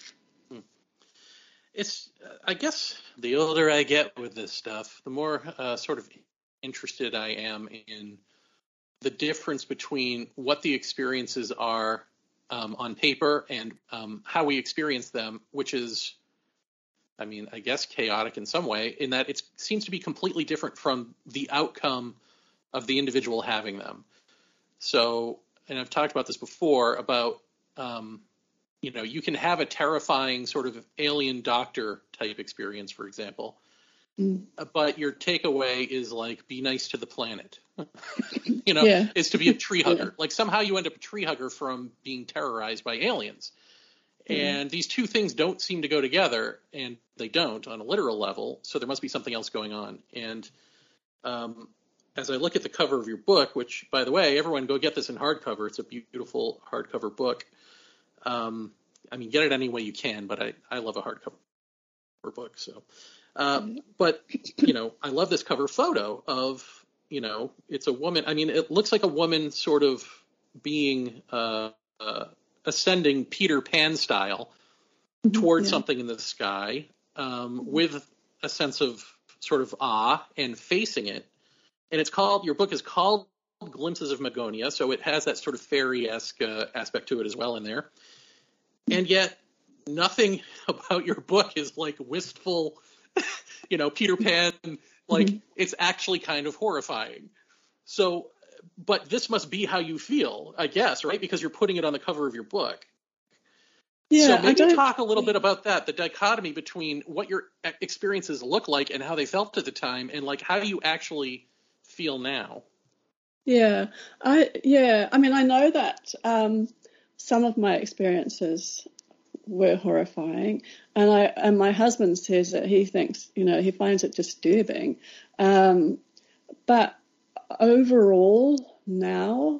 It's, I guess, the older I get with this stuff, the more sort of interested I am in the difference between what the experiences are on paper and how we experience them, which is, I mean, I guess chaotic in some way, in that it seems to be completely different from the outcome of the individual having them. So, and I've talked about this before about, you can have a terrifying sort of alien doctor type experience, for example, but your takeaway is like, be nice to the planet, Yeah. is to be a tree hugger. Yeah. Like somehow you end up a tree hugger from being terrorized by aliens. And these two things don't seem to go together, and they don't on a literal level. So there must be something else going on. And as I look at the cover of your book, which, by the way, everyone go get this in hardcover. It's a beautiful hardcover book. I mean, get it any way you can, but I love a hardcover book. So, but, I love this cover photo of, it's a woman. I mean, it looks like a woman sort of being ascending Peter Pan style towards something in the sky with a sense of sort of awe and facing it. And your book is called Glimpses of Magonia, so it has that sort of fairy-esque aspect to it as well in there. And yet, nothing about your book is like wistful, Peter Pan, like it's actually kind of horrifying. So, but this must be how you feel, I guess, right? Because you're putting it on the cover of your book. Yeah, so maybe talk a little bit about that, the dichotomy between what your experiences look like and how they felt at the time, and like how you actually feel now. Yeah. I mean, I know that some of my experiences were horrifying, and my husband says that he thinks, he finds it disturbing. But overall now,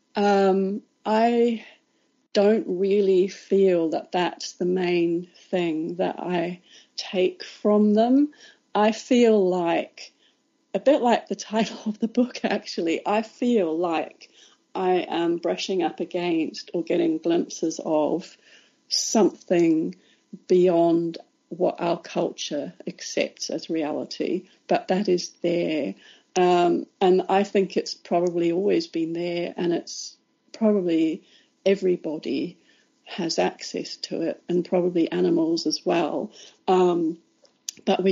I don't really feel that that's the main thing that I take from them. I feel like, a bit like the title of the book, actually, I feel like I am brushing up against or getting glimpses of something beyond what our culture accepts as reality, but that is there. And I think it's probably always been there, and it's probably everybody has access to it, and probably animals as well. But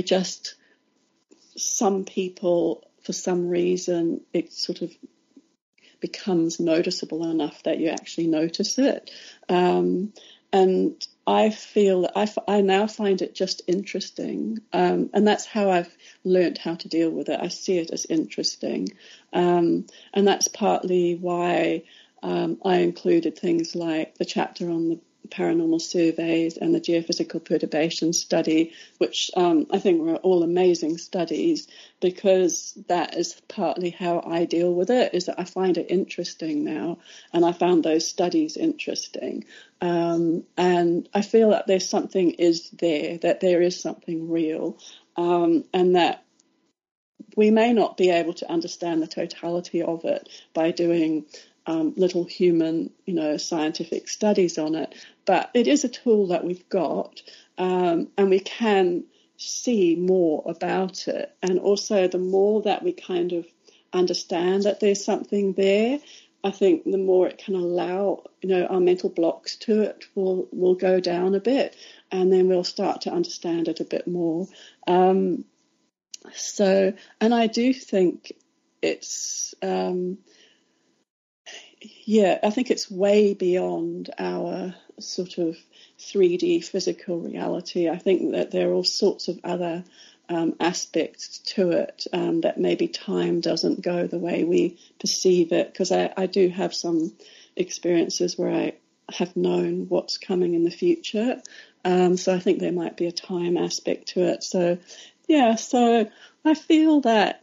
some people, for some reason, it sort of becomes noticeable enough that you actually notice it. And I feel that I now find it just interesting. And that's how I've learnt how to deal with it. I see it as interesting. And that's partly why I included things like the chapter on the paranormal surveys and the geophysical perturbation study, which I think were all amazing studies, because that is partly how I deal with it, is that I find it interesting now, and I found those studies interesting. And I feel that there's something that there is something real, and that we may not be able to understand the totality of it by doing little human, scientific studies on it, but it is a tool that we've got, and we can see more about it. And also, the more that we kind of understand that there's something there, I think the more it can allow, our mental blocks to it will go down a bit, and then we'll start to understand it a bit more. And I do think it's, I think it's way beyond our sort of 3D physical reality. I think that there are all sorts of other aspects to it, that maybe time doesn't go the way we perceive it, because I do have some experiences where I have known what's coming in the future. So I think there might be a time aspect to it. So I feel that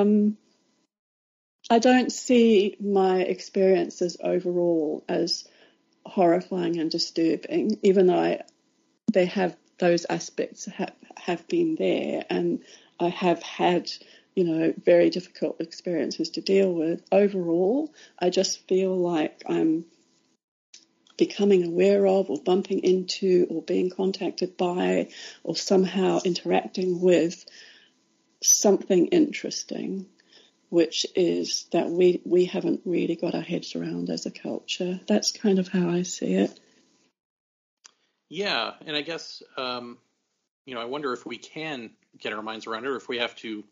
I don't see my experiences overall as horrifying and disturbing, even though they have those aspects have been there, and I have had, very difficult experiences to deal with. Overall, I just feel like I'm becoming aware of, or bumping into, or being contacted by, or somehow interacting with something interesting, which is that we haven't really got our heads around as a culture. That's kind of how I see it. Yeah, and I guess, I wonder if we can get our minds around it, or if we have to,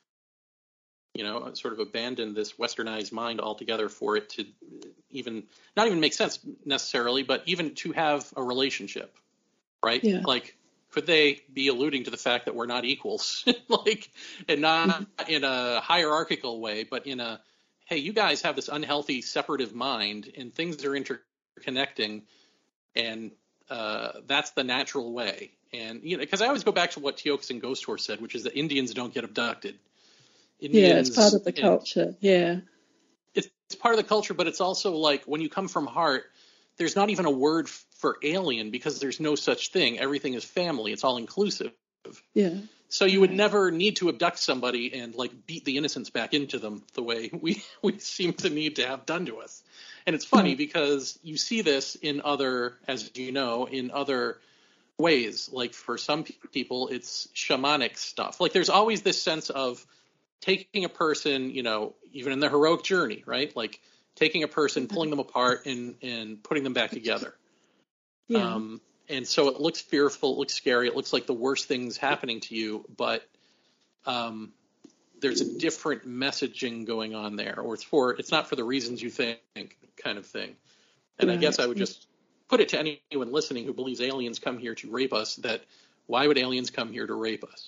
sort of abandon this westernized mind altogether for it to not even make sense necessarily, but even to have a relationship, right? Yeah. Like, could they be alluding to the fact that we're not equals, and not in a hierarchical way, but in a, hey, you guys have this unhealthy separative mind, and things are interconnecting, and that's the natural way. And because I always go back to what Tiokasin Ghost Horse said, which is that Indians don't get abducted. It's part of the culture. Yeah. It's part of the culture, but it's also like when you come from heart, there's not even a word for alien, because there's no such thing. Everything is family. It's all inclusive. Yeah. So you would never need to abduct somebody and beat the innocence back into them the way we seem to need to have done to us. And it's funny because you see this in other, as you know, in other ways. Like for some people, it's shamanic stuff. Like there's always this sense of taking a person, even in the heroic journey, right? Like taking a person, pulling them apart, and putting them back together. Yeah. And so it looks fearful, it looks scary, it looks like the worst thing's happening to you, but there's a different messaging going on there, or it's not for the reasons you think, kind of thing. And right. I guess I would just put it to anyone listening who believes aliens come here to rape us, that why would aliens come here to rape us?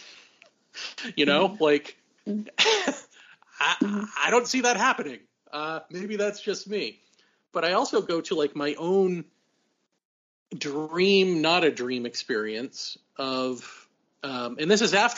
I don't see that happening. Maybe that's just me. But I also go to my own dream, not a dream experience of, and this is I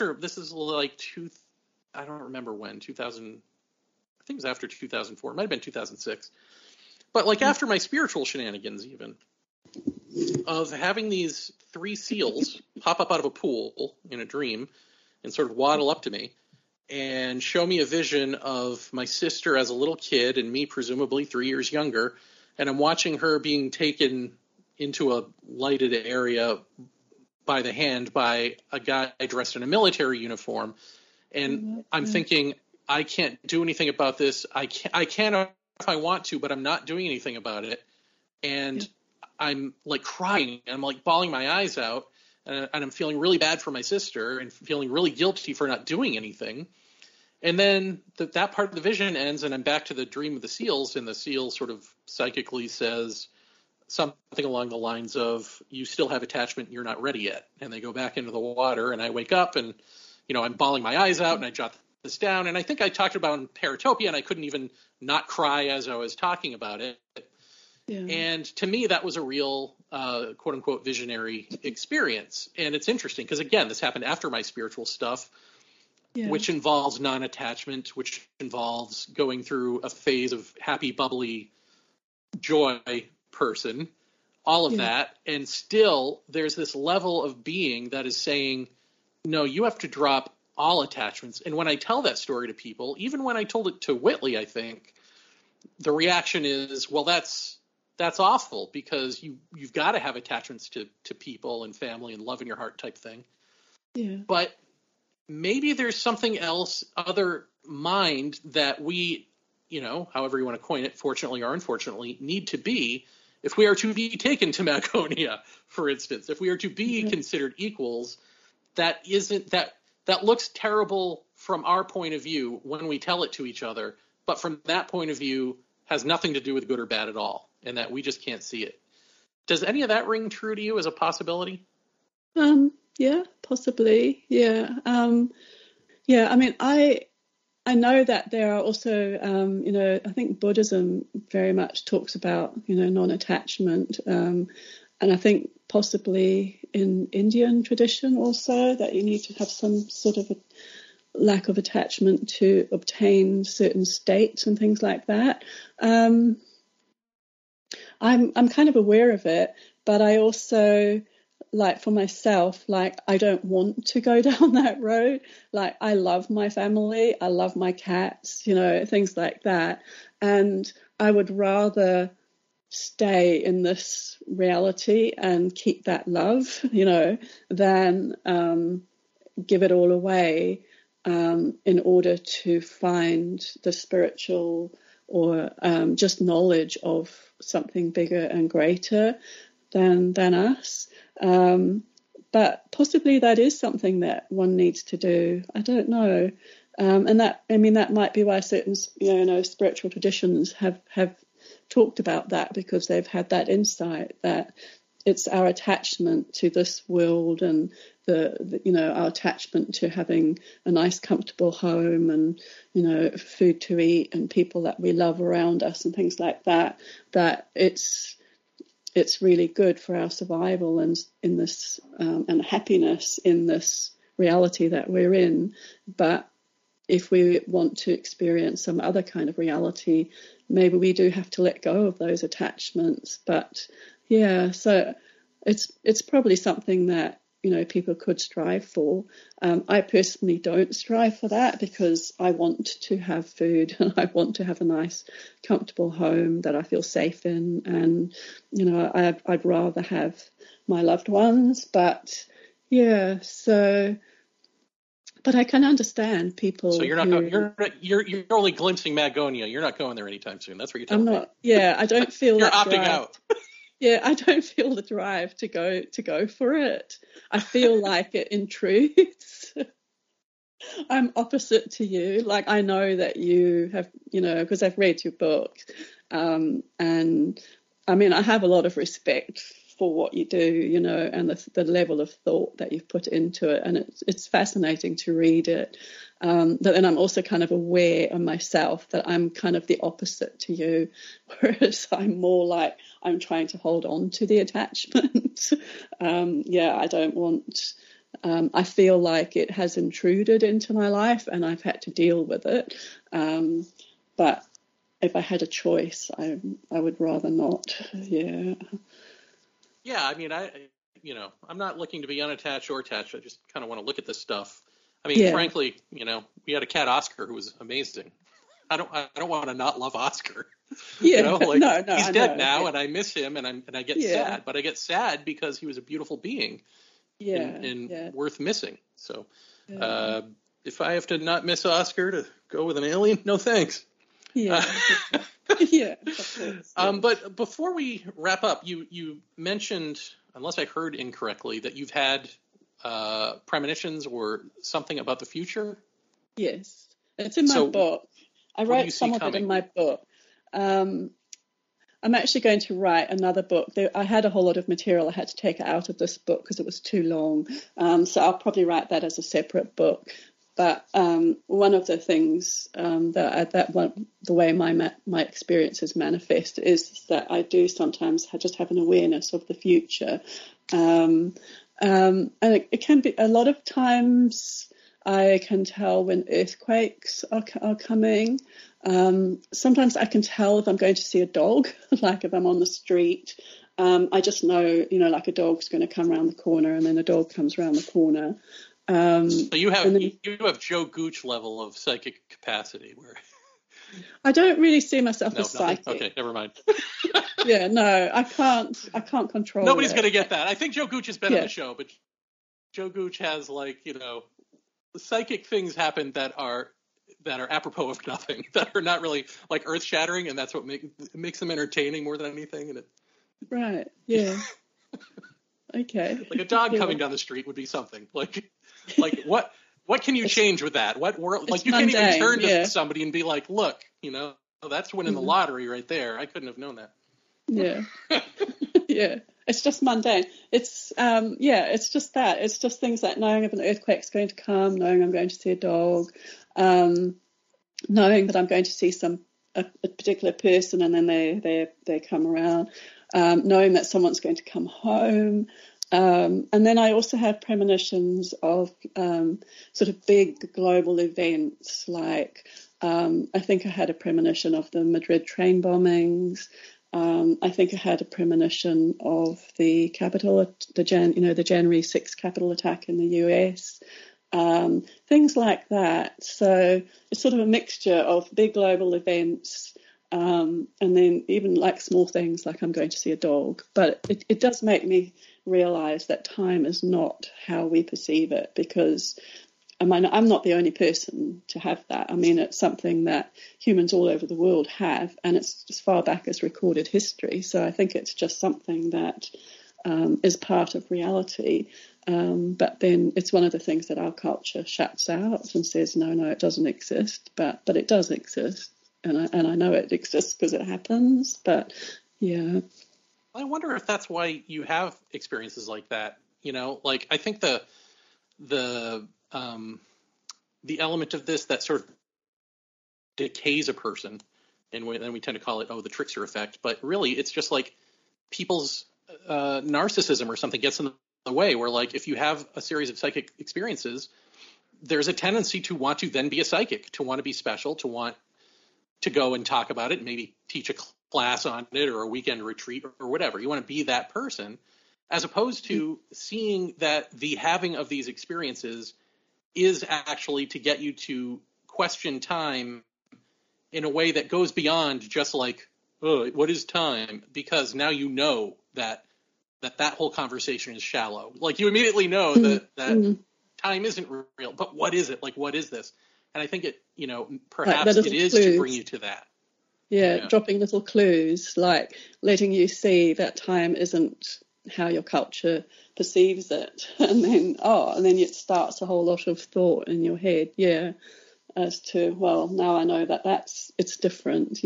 don't remember when, 2000, I think it was after 2004. It might have been 2006. But after my spiritual shenanigans, even, of having these 3 seals pop up out of a pool in a dream and sort of waddle up to me and show me a vision of my sister as a little kid and me presumably 3 years younger, and I'm watching her being taken into a lighted area by the hand by a guy dressed in a military uniform, and I'm thinking, I can't do anything about this. I can if I want to, but I'm not doing anything about it. And I'm crying, and I'm bawling my eyes out, and I'm feeling really bad for my sister and feeling really guilty for not doing anything. And then that part of the vision ends, and I'm back to the dream of the seals, and the seal sort of psychically says something along the lines of, you still have attachment, you're not ready yet. And they go back into the water, and I wake up, and I'm bawling my eyes out, and I jot this down. And I think I talked about in Paratopia, and I couldn't even not cry as I was talking about it. Yeah. And to me, that was a real, quote unquote, visionary experience. And it's interesting because, again, this happened after my spiritual stuff, which involves non-attachment, which involves going through a phase of happy, bubbly joy person, all of that. And still there's this level of being that is saying, no, you have to drop all attachments. And when I tell that story to people, even when I told it to Whitley, I think the reaction is, well, that's awful, because you've got to have attachments to people and family and love in your heart type thing. Yeah. But maybe there's something else, other mind, that we however you want to coin it, fortunately or unfortunately, need to be if we are to be taken to Magonia, for instance, if we are to be considered equals. That looks terrible from our point of view when we tell it to each other, but from that point of view has nothing to do with good or bad at all, and that we just can't see it. Does any of that ring true to you as a possibility? Yeah, possibly. Yeah. I mean, I know that there are also, I think Buddhism very much talks about, non-attachment. And I think possibly in Indian tradition also that you need to have some sort of a lack of attachment to obtain certain states and things like that. I'm kind of aware of it, but I also, like, for myself, like, I don't want to go down that road. Like, I love my family, I love my cats, things like that. And I would rather stay in this reality and keep that love, than give it all away in order to find the spiritual or just knowledge of something bigger and greater than us. But possibly that is something that one needs to do. I don't know. And that might be why certain, spiritual traditions have talked about that, because they've had that insight that it's our attachment to this world and our attachment to having a nice, comfortable home and, food to eat and people that we love around us and things like that, that it's really good for our survival and in this and happiness in this reality that we're in. But if we want to experience some other kind of reality, maybe we do have to let go of those attachments. But yeah, so it's probably something that, people could strive for. I personally don't strive for that because I want to have food and I want to have a nice, comfortable home that I feel safe in. And, I'd rather have my loved ones. But yeah, but I can understand people. So you're not going. You're only glimpsing Magonia. You're not going there anytime soon. That's what you're telling me. I'm not. Yeah, I don't feel you're that opting drive. out. Yeah, I don't feel the drive to go for it. I feel like it intrudes. I'm opposite to you. Like, I know that you have, because I've read your book, and I mean, I have a lot of respect for what you do, and the level of thought that you've put into it, and it's fascinating to read it. But then I'm also kind of aware of myself that I'm kind of the opposite to you, whereas I'm more like I'm trying to hold on to the attachment. I don't want. I feel like it has intruded into my life, and I've had to deal with it. But if I had a choice, I would rather not. Yeah. Yeah, I mean, I'm not looking to be unattached or attached. I just kind of want to look at this stuff. I mean, frankly, we had a cat, Oscar, who was amazing. I don't want to not love Oscar. Yeah, no, he's dead now, yeah. and I miss him, and I get sad. But I get sad because he was a beautiful being, and worth missing. So, if I have to not miss Oscar to go with an alien, no thanks. Yeah. Yeah. But before we wrap up, you mentioned, unless I heard incorrectly, that you've had premonitions or something about the future. Yes, it's in my book. I wrote some of it in my book. I'm actually going to write another book. I had a whole lot of material. I had to take it out of this book because it was too long. So I'll probably write that as a separate book. But one of the things the way my experiences manifest is that I do sometimes just have an awareness of the future, and it can be a lot of times. I can tell when earthquakes are coming. Sometimes I can tell if I'm going to see a dog, like if I'm on the street. I just know, like a dog's going to come around the corner, and then a dog comes around the corner. So you have Joe Gooch level of psychic capacity, where I don't really see myself as psychic. Okay, never mind. Yeah, no, I can't control. Nobody's going to get that. I think Joe Gooch has been on the show, but Joe Gooch has psychic things happen that are that are apropos of nothing, that are not really like earth shattering, and that's what makes them entertaining more than anything. And right, yeah, okay, like a dog yeah. coming down the street would be something like what can you change with that? What world? Like you mundane, can't even turn yeah. to somebody and be like, look, that's winning the lottery right there. I couldn't have known that. Yeah. Yeah. It's just mundane. It's it's just that. It's just things like knowing if an earthquake's going to come, knowing I'm going to see a dog, knowing that I'm going to see a particular person and then they come around, knowing that someone's going to come home. And then I also have premonitions of sort of big global events, like I think I had a premonition of the Madrid train bombings. I think I had a premonition of the Capitol, the January 6th Capitol attack in the US, things like that. So it's sort of a mixture of big global events, and then even like small things like I'm going to see a dog. But it does make me realise that time is not how we perceive it, because I'm not the only person to have that. I mean, it's something that humans all over the world have, and it's as far back as recorded history. So I think it's just something that is part of reality. But then it's one of the things that our culture shuts out and says, no, it doesn't exist. But it does exist, and I know it exists because it happens. But yeah, I wonder if that's why you have experiences like that. Like I think the element of this that sort of decays a person, and then we tend to call it, the trickster effect. But really, it's just like people's narcissism or something gets in the way, where like if you have a series of psychic experiences, there's a tendency to want to then be a psychic, to want to be special, to want to go and talk about it, and maybe teach a class on it or a weekend retreat or whatever. You want to be that person, as opposed to seeing that the having of these experiences is actually to get you to question time in a way that goes beyond just like, oh, what is time? Because now you know that whole conversation is shallow. Like you immediately know that time isn't real, but what is it? Like, what is this? And I think it, perhaps like it is clues. to bring you to that. Yeah, dropping little clues, like letting you see that time isn't how your culture perceives it, and then it starts a whole lot of thought in your head, as to, well, now I know that it's different.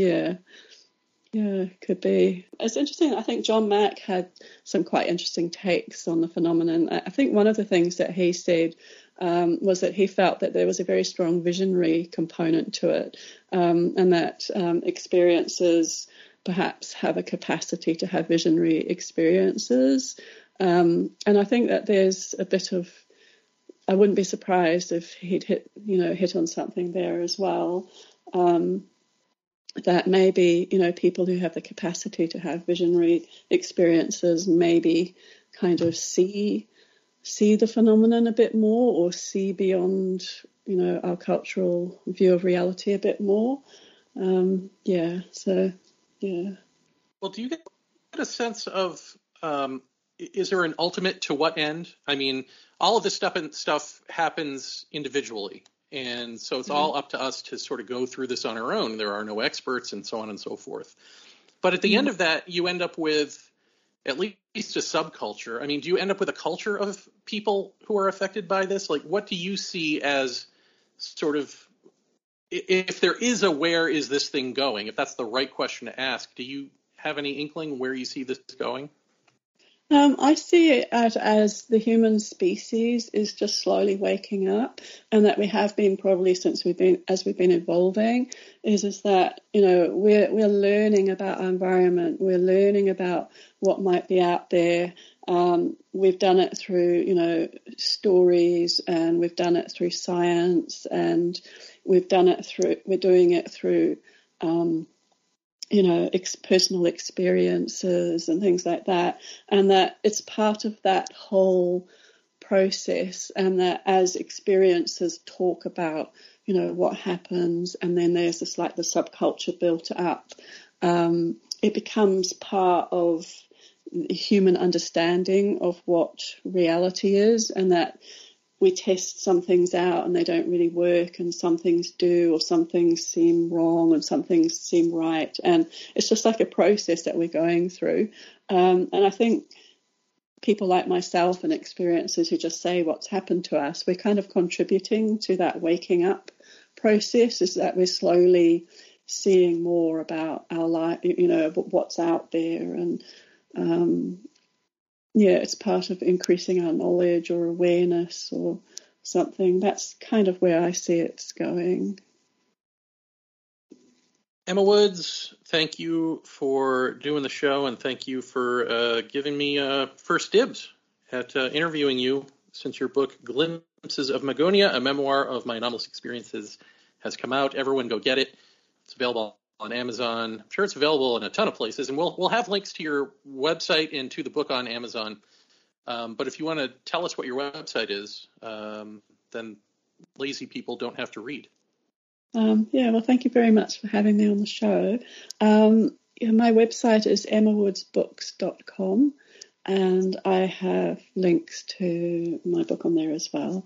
Could be. It's interesting. I think John Mack had some quite interesting takes on the phenomenon. I think one of the things that he said was that he felt that there was a very strong visionary component to it, and that experiences perhaps have a capacity to have visionary experiences. And I think that there's a bit of, I wouldn't be surprised if he'd hit on something there as well. That maybe, people who have the capacity to have visionary experiences maybe kind of see the phenomenon a bit more, or see beyond, our cultural view of reality a bit more. Well, do you get a sense of, is there an ultimate to what end? I mean, all of this stuff happens individually. And so it's all up to us to sort of go through this on our own. There are no experts and so on and so forth. But at the end of that, you end up with at least a subculture. I mean, do you end up with a culture of people who are affected by this? Like, what do you see as sort of, if there is a where is this thing going, if that's the right question to ask, do you have any inkling where you see this going? I see it as the human species is just slowly waking up, and that we have been probably since we've been evolving, is that, we're learning about our environment, we're learning about what might be out there. We've done it through, stories, and we've done it through science, and we're doing it through personal experiences and things like that, and that it's part of that whole process, and that as experiences talk about, what happens, and then there's this like the subculture built up, it becomes part of the human understanding of what reality is, and that we test some things out and they don't really work, and some things do, or some things seem wrong and some things seem right. And it's just like a process that we're going through. And I think people like myself and experiencers who just say what's happened to us, we're kind of contributing to that waking up process, is that we're slowly seeing more about our life, what's out there. And it's part of increasing our knowledge or awareness or something. That's kind of where I see it's going. Emma Woods, thank you for doing the show, and thank you for giving me first dibs at interviewing you, since your book, Glimpses of Magonia, a memoir of my anomalous experiences, has come out. Everyone go get it. It's available on Amazon. I'm sure it's available in a ton of places, and we'll have links to your website and to the book on Amazon. But if you want to tell us what your website is, then lazy people don't have to read. Well, thank you very much for having me on the show. My website is emmawoodsbooks.com, and I have links to my book on there as well.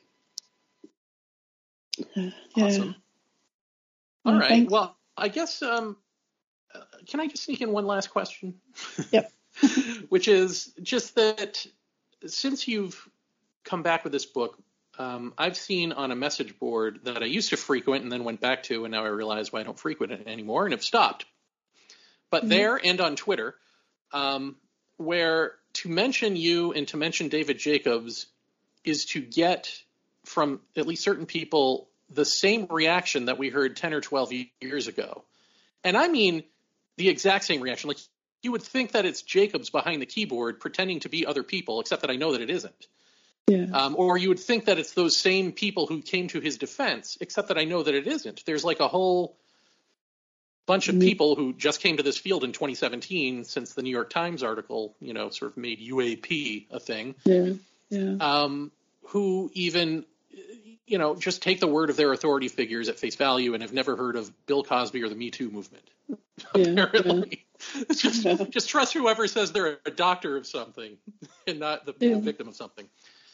Awesome. All right. Thanks. Well, I guess, can I just sneak in one last question? Yep. Which is just that since you've come back with this book, I've seen on a message board that I used to frequent and then went back to, and now I realize why I don't frequent it anymore and have stopped. But there and on Twitter, where to mention you and to mention David Jacobs is to get from at least certain people the same reaction that we heard 10 or 12 years ago. And I mean the exact same reaction. Like, you would think that it's Jacobs behind the keyboard pretending to be other people, except that I know that it isn't. Yeah. Or you would think that it's those same people who came to his defense, except that I know that it isn't. There's like a whole bunch of people who just came to this field in 2017 since the New York Times article, sort of made UAP a thing. Yeah. Who even, just take the word of their authority figures at face value and have never heard of Bill Cosby or the Me Too movement. Apparently. Yeah. Just trust whoever says they're a doctor of something and not the victim of something.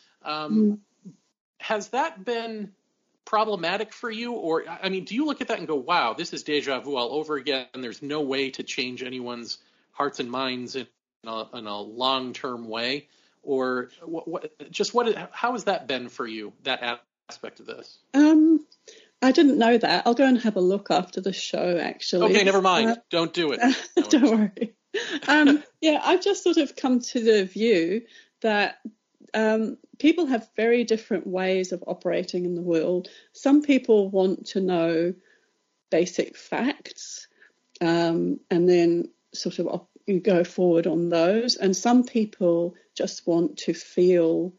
Has that been problematic for you? Or, I mean, do you look at that and go, wow, this is deja vu all over again, and there's no way to change anyone's hearts and minds in a long-term way? Or how has that been for you, that aspect of this? I didn't know that. I'll go and have a look after the show, actually. Okay, never mind. Don't do it. Don't worry. I've just sort of come to the view that people have very different ways of operating in the world. Some people want to know basic facts and then sort of go forward on those. And some people just want to feel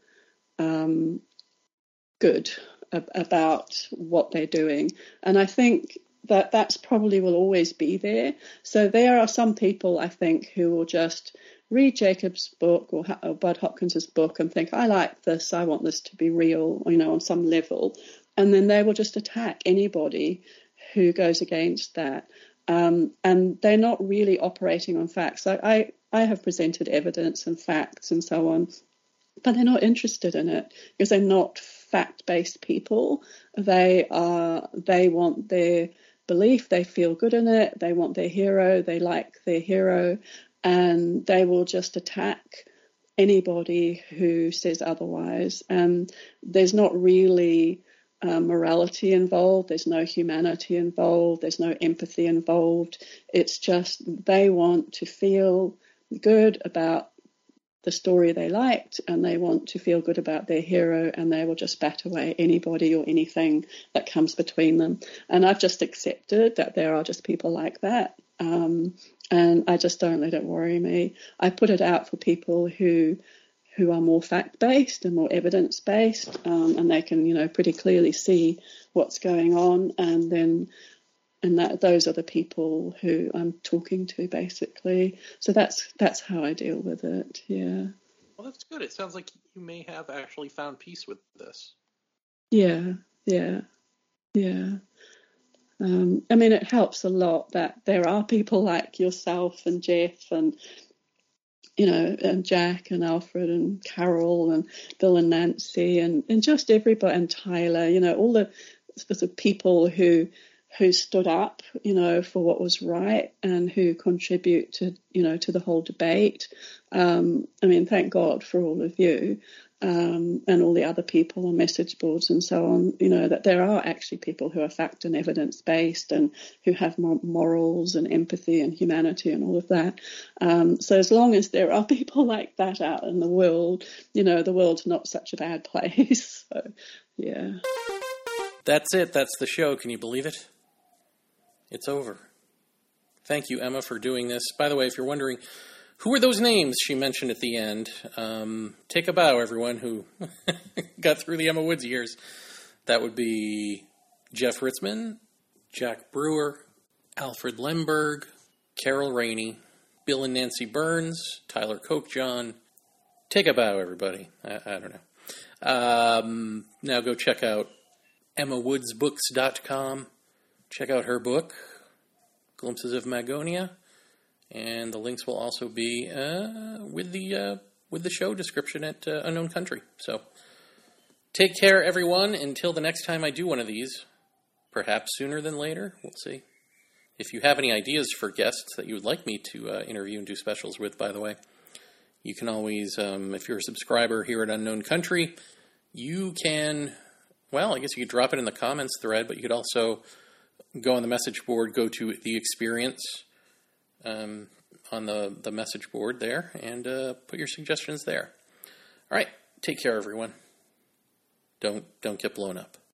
good about what they're doing. And I think that's probably will always be there. So there are some people, I think, who will just read Jacob's book or Bud Hopkins's book and think, I like this, I want this to be real, on some level. And then they will just attack anybody who goes against that. And they're not really operating on facts. I have presented evidence and facts and so on, but they're not interested in it because they're not fact-based people. They want their belief, they feel good in it, they want their hero, they like their hero, and they will just attack anybody who says otherwise. And there's not really morality involved, there's no humanity involved, there's no empathy involved. It's just they want to feel good about the story they liked, and they want to feel good about their hero, and they will just bat away anybody or anything that comes between them. And I've just accepted that there are just people like that, and I just don't let it worry me. I put it out for people who are more fact-based and more evidence-based, and they can, pretty clearly see what's going on, and those are the people who I'm talking to, basically. So that's how I deal with it. Yeah. Well, that's good. It sounds like you may have actually found peace with this. Yeah. I mean, it helps a lot that there are people like yourself and Jeff and and Jack and Alfred and Carol and Bill and Nancy and just everybody, and Tyler, all the sort of people who stood up, for what was right and who contribute to, to the whole debate. Thank God for all of you. And all the other people on message boards and so on, that there are actually people who are fact and evidence based and who have morals and empathy and humanity and all of that. So as long as there are people like that out in the world, the world's not such a bad place. So, yeah. That's it. That's the show. Can you believe it? It's over. Thank you, Emma, for doing this. By the way, if you're wondering, who are those names she mentioned at the end? Take a bow, everyone who got through the Emma Woods years. That would be Jeff Ritzman, Jack Brewer, Alfred Lemberg, Carol Rainey, Bill and Nancy Burns, Tyler Kochjohn. Take a bow, everybody. I don't know. Now go check out EmmaWoodsBooks.com. Check out her book, Glimpses of Magonia. And the links will also be with the show description at Unknown Country. So take care, everyone. Until the next time I do one of these, perhaps sooner than later. We'll see. If you have any ideas for guests that you would like me to interview and do specials with, by the way, you can always, if you're a subscriber here at Unknown Country, you can, well, I guess you could drop it in the comments thread, but you could also go on the message board, go to The Experience, on the message board there, and put your suggestions there. All right, take care, everyone. Don't get blown up.